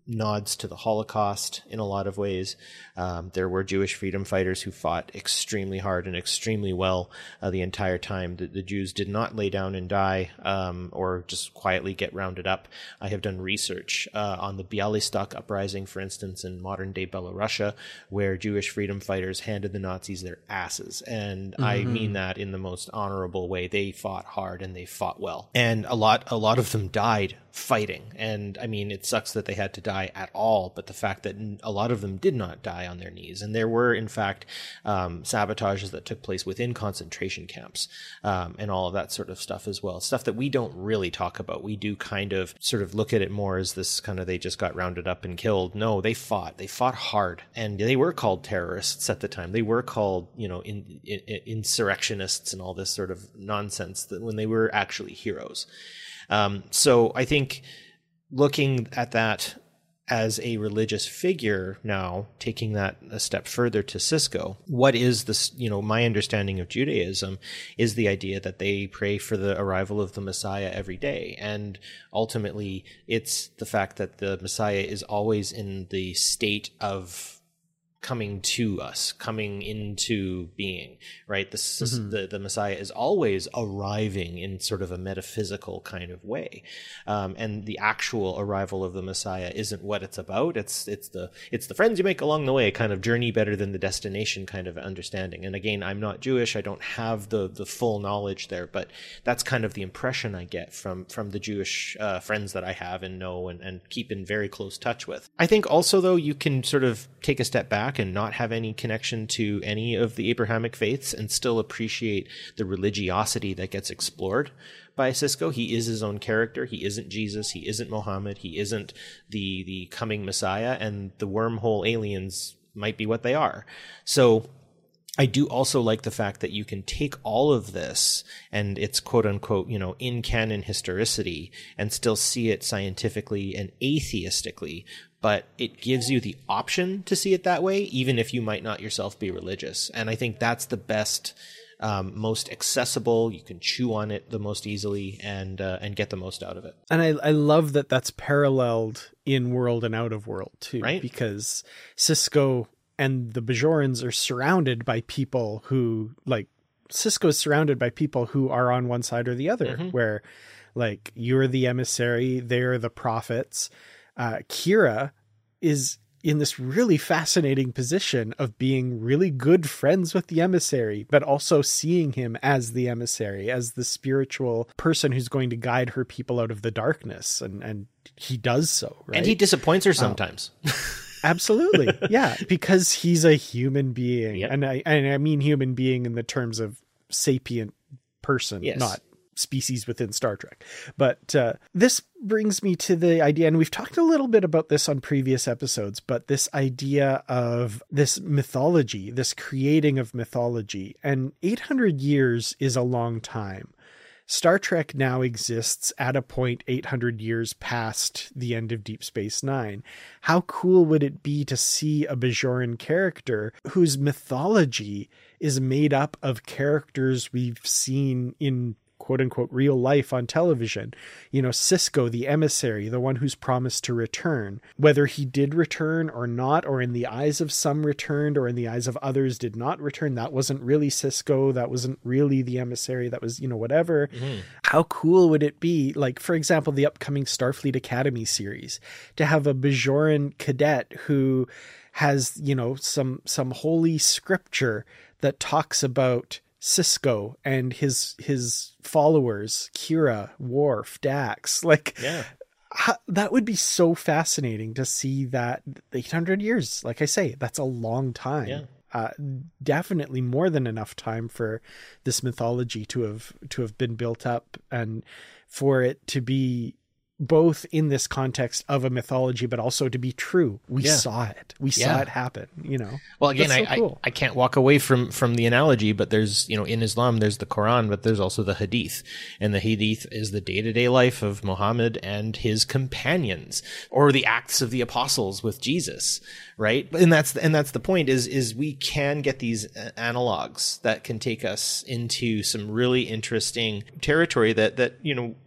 nods to the Holocaust in a lot of ways. Um, there were Jewish freedom fighters who fought extremely hard and extremely well uh, the entire time. The, the Jews did not lay down and die um, or just quietly get rounded up. I have done research uh, on the Bialystok uprising, for instance, in modern-day Belarusia, where Jewish freedom fighters handed the Nazis their asses. And mm-hmm. I mean that in the most honorable way. They fought hard and they fought well. And a lot, a lot of them died fighting. And I mean, it sucks that they had to die at all, but the fact that a lot of them did not die on their knees. And there were, in fact, um, sabotages that took place within concentration camps um, and all of that sort of stuff as well. Stuff that we don't really talk about. We do kind of sort of look at it more as this kind of, they just got rounded up and killed. No, they fought. They fought hard. And they were called terrorists at the time. They were called, you know, in, in, insurrectionists and all this sort of nonsense that when they were actually heroes. Um, so I think looking at that as a religious figure now, taking that a step further to Sisko, what is this, you know, my understanding of Judaism is the idea that they pray for the arrival of the Messiah every day. And ultimately, it's the fact that the Messiah is always in the state of coming to us, coming into being, right? The, mm-hmm. the the Messiah is always arriving in sort of a metaphysical kind of way, um, and the actual arrival of the Messiah isn't what it's about. It's it's the it's the friends you make along the way kind of journey better than the destination kind of understanding. And again, I'm not Jewish. I don't have the the full knowledge there, but that's kind of the impression I get from from the Jewish uh, friends that I have and know and, and keep in very close touch with. I think also, though, you can sort of take a step back and not have any connection to any of the Abrahamic faiths and still appreciate the religiosity that gets explored by Sisko. He is his own character. He isn't Jesus. He isn't Muhammad. He isn't the the coming Messiah, and the wormhole aliens might be what they are. So I do also like the fact that you can take all of this and its quote unquote, you know, in canon historicity and still see it scientifically and atheistically, but it gives you the option to see it that way, even if you might not yourself be religious. And I think that's the best, um, most accessible. You can chew on it the most easily and uh, and get the most out of it. And I, I love that that's paralleled in World and Out of World too, right? Because Sisko and the Bajorans are surrounded by people who, like, Sisko is surrounded by people who are on one side or the other, mm-hmm. where, like, you're the emissary, they're the prophets. Uh, Kira is in this really fascinating position of being really good friends with the emissary, but also seeing him as the emissary, as the spiritual person who's going to guide her people out of the darkness. And, and he does so, right? And he disappoints her sometimes. Um, Absolutely. Yeah. Because he's a human being. Yep. And I, and I mean human being in the terms of sapient person, yes. not species within Star Trek. But uh, this brings me to the idea, and we've talked a little bit about this on previous episodes, but this idea of this mythology, this creating of mythology. And eight hundred years is a long time. Star Trek now exists at a point eight hundred years past the end of Deep Space Nine. How cool would it be to see a Bajoran character whose mythology is made up of characters we've seen in quote unquote real life on television? You know, Sisko, the emissary, the one who's promised to return, whether he did return or not, or in the eyes of some returned, or in the eyes of others did not return. That wasn't really Sisko. That wasn't really the emissary. That was, you know, whatever. Mm-hmm. How cool would it be? Like, for example, the upcoming Starfleet Academy series, to have a Bajoran cadet who has, you know, some, some holy scripture that talks about Sisko and his his followers, Kira, Worf, Dax. Like, yeah. how, that would be so fascinating to see that. Eight hundred years, like I say, that's a long time. Yeah. Uh, definitely more than enough time for this mythology to have to have been built up, and for it to be both in this context of a mythology, but also to be true. We yeah. saw it. We yeah. saw it happen, you know? Well, again, so I, cool. I I can't walk away from, from the analogy, but there's, you know, in Islam, there's the Quran, but there's also the Hadith. And the Hadith is the day-to-day life of Muhammad and his companions, or the acts of the apostles with Jesus, right? And that's, and that's the point is, is we can get these analogs that can take us into some really interesting territory that, that, you know,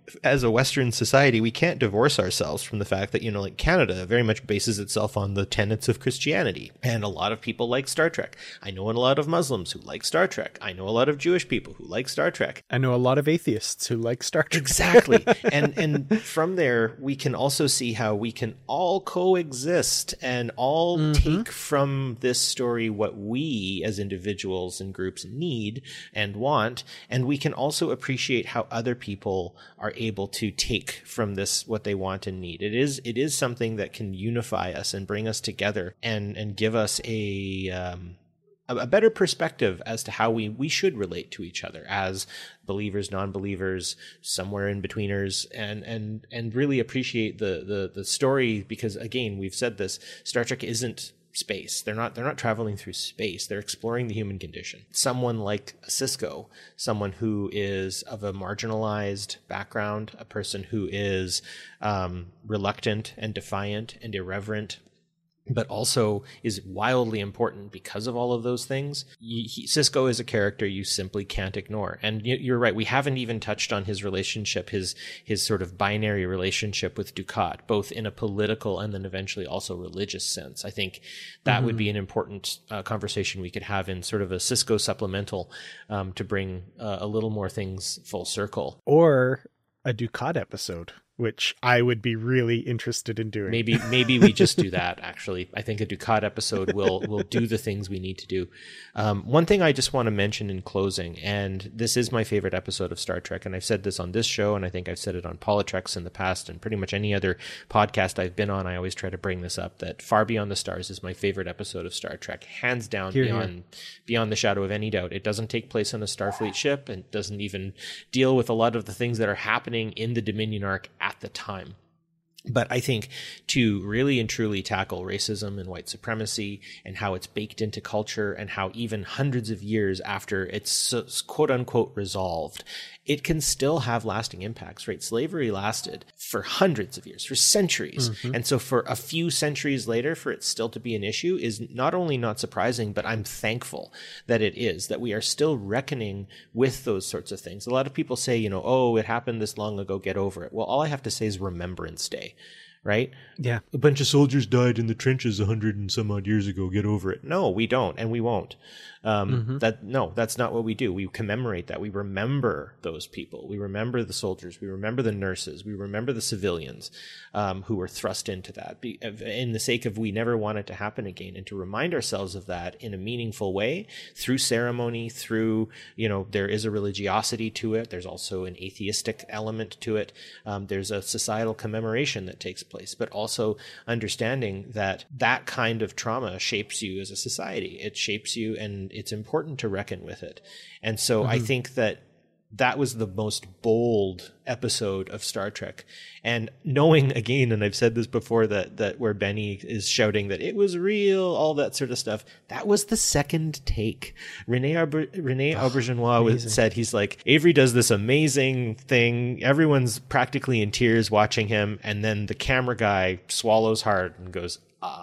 as a Western society, we can't divorce ourselves from the fact that, you know, like Canada very much bases itself on the tenets of Christianity. And a lot of people like Star Trek. I know a lot of Muslims who like Star Trek. I know a lot of Jewish people who like Star Trek. I know a lot of atheists who like Star Trek. Exactly. and and from there, we can also see how we can all coexist and all mm-hmm. take from this story what we as individuals and groups need and want. And we can also appreciate how other people are able to take from this what they want and need. It is it is something that can unify us and bring us together and and give us a um, a better perspective as to how we we should relate to each other as believers, non-believers, somewhere in betweeners, and and and really appreciate the the the story, because again, we've said this, Star Trek isn't space. They're not they're not traveling through space. They're exploring the human condition. Someone like Sisko, someone who is of a marginalized background, a person who is um, reluctant and defiant and irreverent, but also is wildly important because of all of those things. He, he, Sisko is a character you simply can't ignore. And you, you're right, we haven't even touched on his relationship, his his sort of binary relationship with Dukat, both in a political and then eventually also religious sense. I think that mm-hmm. would be an important uh, conversation we could have in sort of a Sisko supplemental um, to bring uh, a little more things full circle. Or a Dukat episode, which I would be really interested in doing. Maybe maybe we just do that, actually. I think a Dukat episode will will do the things we need to do. Um, one thing I just want to mention in closing, and this is my favorite episode of Star Trek, and I've said this on this show, and I think I've said it on Politics in the past, and pretty much any other podcast I've been on, I always try to bring this up, that Far Beyond the Stars is my favorite episode of Star Trek, hands down, here, beyond here. beyond the shadow of any doubt. It doesn't take place on a Starfleet ship, and doesn't even deal with a lot of the things that are happening in the Dominion arc at the time. But I think to really and truly tackle racism and white supremacy and how it's baked into culture, and how even hundreds of years after it's quote unquote resolved, it can still have lasting impacts, right? Slavery lasted for hundreds of years, for centuries. Mm-hmm. And so for a few centuries later, for it still to be an issue is not only not surprising, but I'm thankful that it is, that we are still reckoning with those sorts of things. A lot of people say, you know, oh, it happened this long ago, get over it. Well, all I have to say is Remembrance Day. Right? Yeah. A bunch of soldiers died in the trenches a hundred and some odd years ago. Get over it. No, we don't, and we won't. Um, mm-hmm. That no, that's not what we do. We commemorate that. We remember those people. We remember the soldiers. We remember the nurses. We remember the civilians um, who were thrust into that. Be, in the sake of we never want it to happen again, and to remind ourselves of that in a meaningful way through ceremony, through, you know, there is a religiosity to it. There's also an atheistic element to it. Um, there's a societal commemoration that takes place, but also understanding that that kind of trauma shapes you as a society. It shapes you, and it's important to reckon with it. And so mm-hmm. I think that that was the most bold episode of Star Trek. And knowing, again, and I've said this before, that that where Benny is shouting that it was real, all that sort of stuff, that was the second take. Rene, Auber- Rene oh, Auberjonois was, said, he's like, Avery does this amazing thing. Everyone's practically in tears watching him. And then the camera guy swallows hard and goes,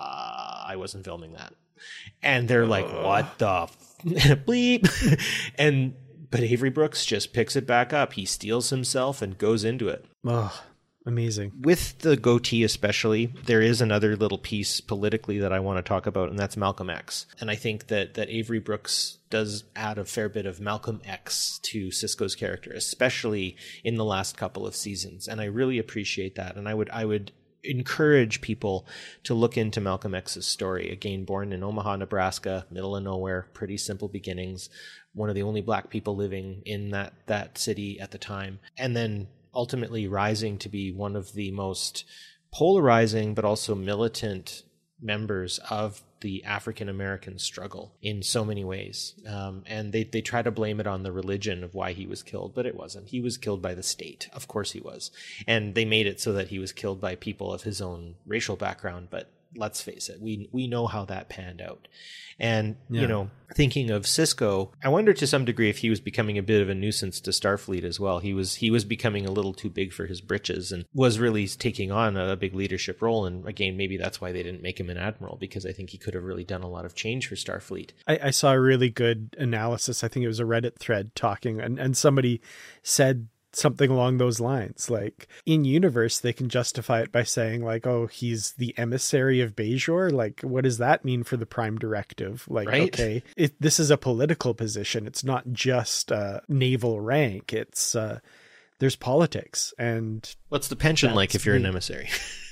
ah, I wasn't filming that. And they're like, uh. what the f- bleep? And but Avery Brooks just picks it back up. He steels himself and goes into it. Oh, amazing. With the goatee especially, there is another little piece politically that I want to talk about, and that's Malcolm X. And I think that, that Avery Brooks does add a fair bit of Malcolm X to Sisko's character, especially in the last couple of seasons. And I really appreciate that. And I would I would encourage people to look into Malcolm X's story. Again, born in Omaha, Nebraska, middle of nowhere, pretty simple beginnings, one of the only black people living in that, that city at the time, and then ultimately rising to be one of the most polarizing but also militant members of the African-American struggle in so many ways. Um, and they, they try to blame it on the religion of why he was killed, but it wasn't. He was killed by the state. Of course he was. And they made it so that he was killed by people of his own racial background, but let's face it, we we know how that panned out. And, yeah. you know, thinking of Sisko, I wonder to some degree if he was becoming a bit of a nuisance to Starfleet as well. He was he was becoming a little too big for his britches and was really taking on a big leadership role. And again, maybe that's why they didn't make him an admiral, because I think he could have really done a lot of change for Starfleet. I, I saw a really good analysis. I think it was a Reddit thread talking, and, and somebody said something along those lines. Like in universe, they can justify it by saying like, oh, he's the emissary of Bajor. Like, what does that mean for the Prime Directive? Like, Right? okay, it, this is a political position. It's not just a naval rank. It's, uh, there's politics. And What's the pension like if you're the- an emissary?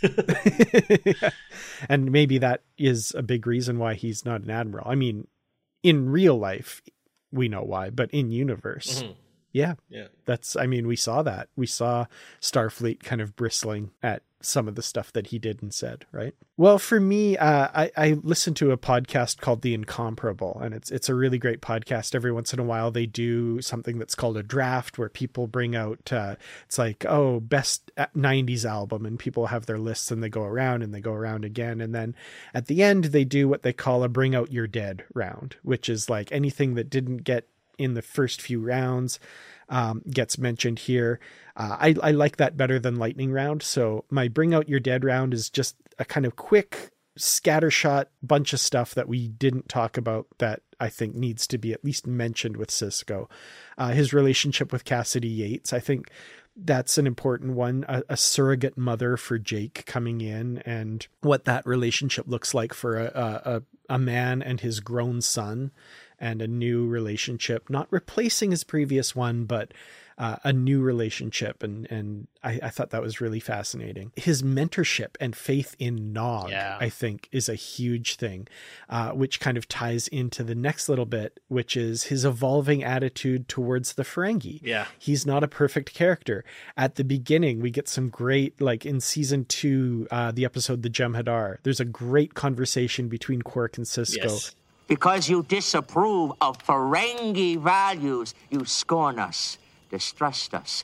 Yeah. And maybe that is a big reason why he's not an admiral. I mean, in real life, we know why, but in universe, Mhm. yeah, Yeah. that's, I mean, we saw that. We saw Starfleet kind of bristling at some of the stuff that he did and said, right? Well, for me, uh, I, I listened to a podcast called The Incomparable, and it's it's a really great podcast. Every once in a while, they do something that's called a draft, where people bring out, uh, it's like, oh, best nineties album, and people have their lists, and they go around, and they go around again. And then at the end, they do what they call a Bring Out Your Dead round, which is like anything that didn't get in the first few rounds um, gets mentioned here. Uh, I, I like that better than lightning round. So my Bring Out Your Dead round is just a kind of quick scattershot bunch of stuff that we didn't talk about that I think needs to be at least mentioned with Sisko. Uh, his relationship with Cassidy Yates, I think that's an important one. A, a surrogate mother for Jake coming in, and what that relationship looks like for a, a, a man and his grown son, and a new relationship, not replacing his previous one, but uh, a new relationship. And, and I, I thought that was really fascinating. His mentorship and faith in Nog, Yeah. I think, is a huge thing, uh, which kind of ties into the next little bit, which is his evolving attitude towards the Ferengi. Yeah. He's not a perfect character. At the beginning, we get some great, like in season two, uh, the episode The Jem'Hadar, there's a great conversation between Quark and Sisko. Yes. Because you disapprove of Ferengi values, you scorn us, distrust us,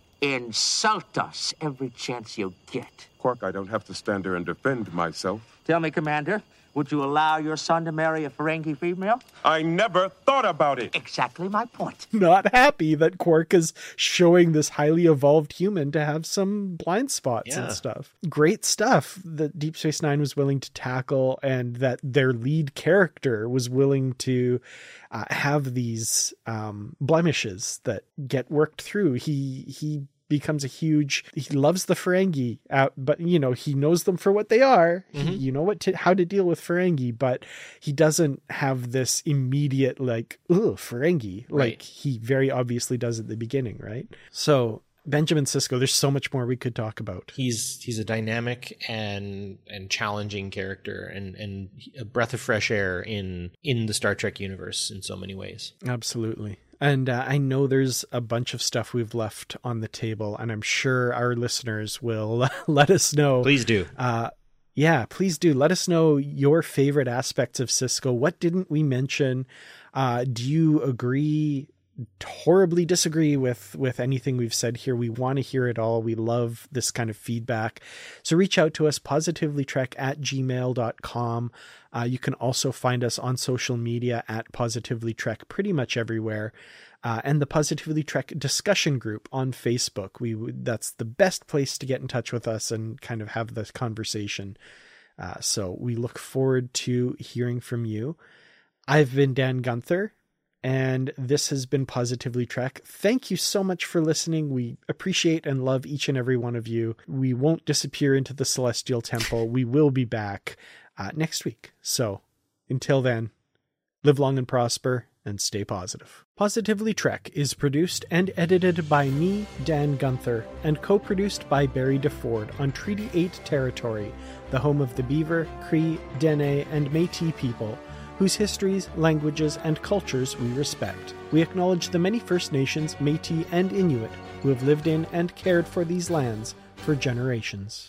insult us every chance you get. Quark, I don't have to stand there and defend myself. Tell me, Commander, would you allow your son to marry a Ferengi female? I never thought about it. Exactly my point. Not happy that Quark is showing this highly evolved human to have some blind spots Yeah. and stuff. Great stuff that Deep Space Nine was willing to tackle, and that their lead character was willing to uh, have these um, blemishes that get worked through. He, he, becomes a huge, he loves the Ferengi, uh, but you know, he knows them for what they are. Mm-hmm. He, you know what to, how to deal with Ferengi, but he doesn't have this immediate like, ugh, Ferengi, Right. like he very obviously does at the beginning, right? So Benjamin Sisko, there's so much more we could talk about. He's he's a dynamic and and challenging character, and and a breath of fresh air in in the Star Trek universe in so many ways. Absolutely. And uh, I know there's a bunch of stuff we've left on the table, and I'm sure our listeners will let us know. Please do. Uh, yeah, please do. Let us know your favorite aspects of Sisko. What didn't we mention? Uh, do you agree, horribly disagree with, with anything we've said here? We want to hear it all. We love this kind of feedback. So reach out to us, positivelytrek at gmail dot com. Uh, you can also find us on social media at Positively Trek, pretty much everywhere. Uh, and the Positively Trek discussion group on Facebook. We that's the best place to get in touch with us and kind of have this conversation. Uh, so we look forward to hearing from you. I've been Dan Gunther, and this has been Positively Trek. Thank you so much for listening. We appreciate and love each and every one of you. We won't disappear into the Celestial Temple. We will be back uh, next week. So until then, live long and prosper, and stay positive. Positively Trek is produced and edited by me, Dan Gunther, and co-produced by Barry DeFord on Treaty eight territory, the home of the Beaver, Cree, Dene, and Métis people, whose histories, languages, and cultures we respect. We acknowledge the many First Nations, Métis, and Inuit who have lived in and cared for these lands for generations.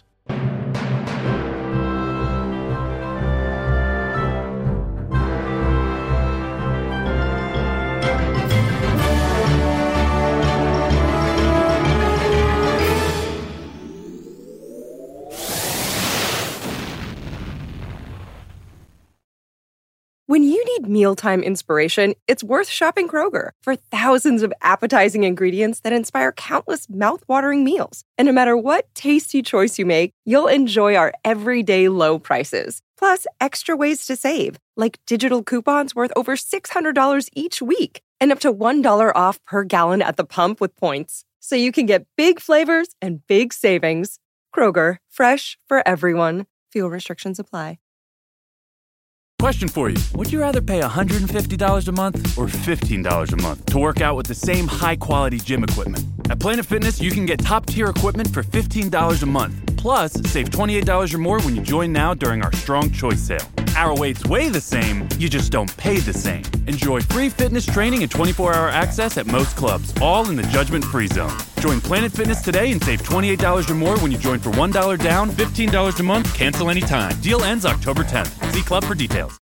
When you need mealtime inspiration, it's worth shopping Kroger for thousands of appetizing ingredients that inspire countless mouthwatering meals. And no matter what tasty choice you make, you'll enjoy our everyday low prices. Plus, extra ways to save, like digital coupons worth over six hundred dollars each week and up to one dollar off per gallon at the pump with points. so you can get big flavors and big savings. Kroger, fresh for everyone. Fuel restrictions apply. Question for you. Would you rather pay one hundred fifty dollars a month or fifteen dollars a month to work out with the same high-quality gym equipment? At Planet Fitness, you can get top-tier equipment for fifteen dollars a month. Plus, save twenty-eight dollars or more when you join now during our Strong Choice sale. Our weights weigh the same, you just don't pay the same. Enjoy free fitness training and twenty-four hour access at most clubs, all in the judgment-free zone. Join Planet Fitness today and save twenty-eight dollars or more when you join for one dollar down, fifteen dollars a month, cancel anytime. Deal ends October tenth. See club for details.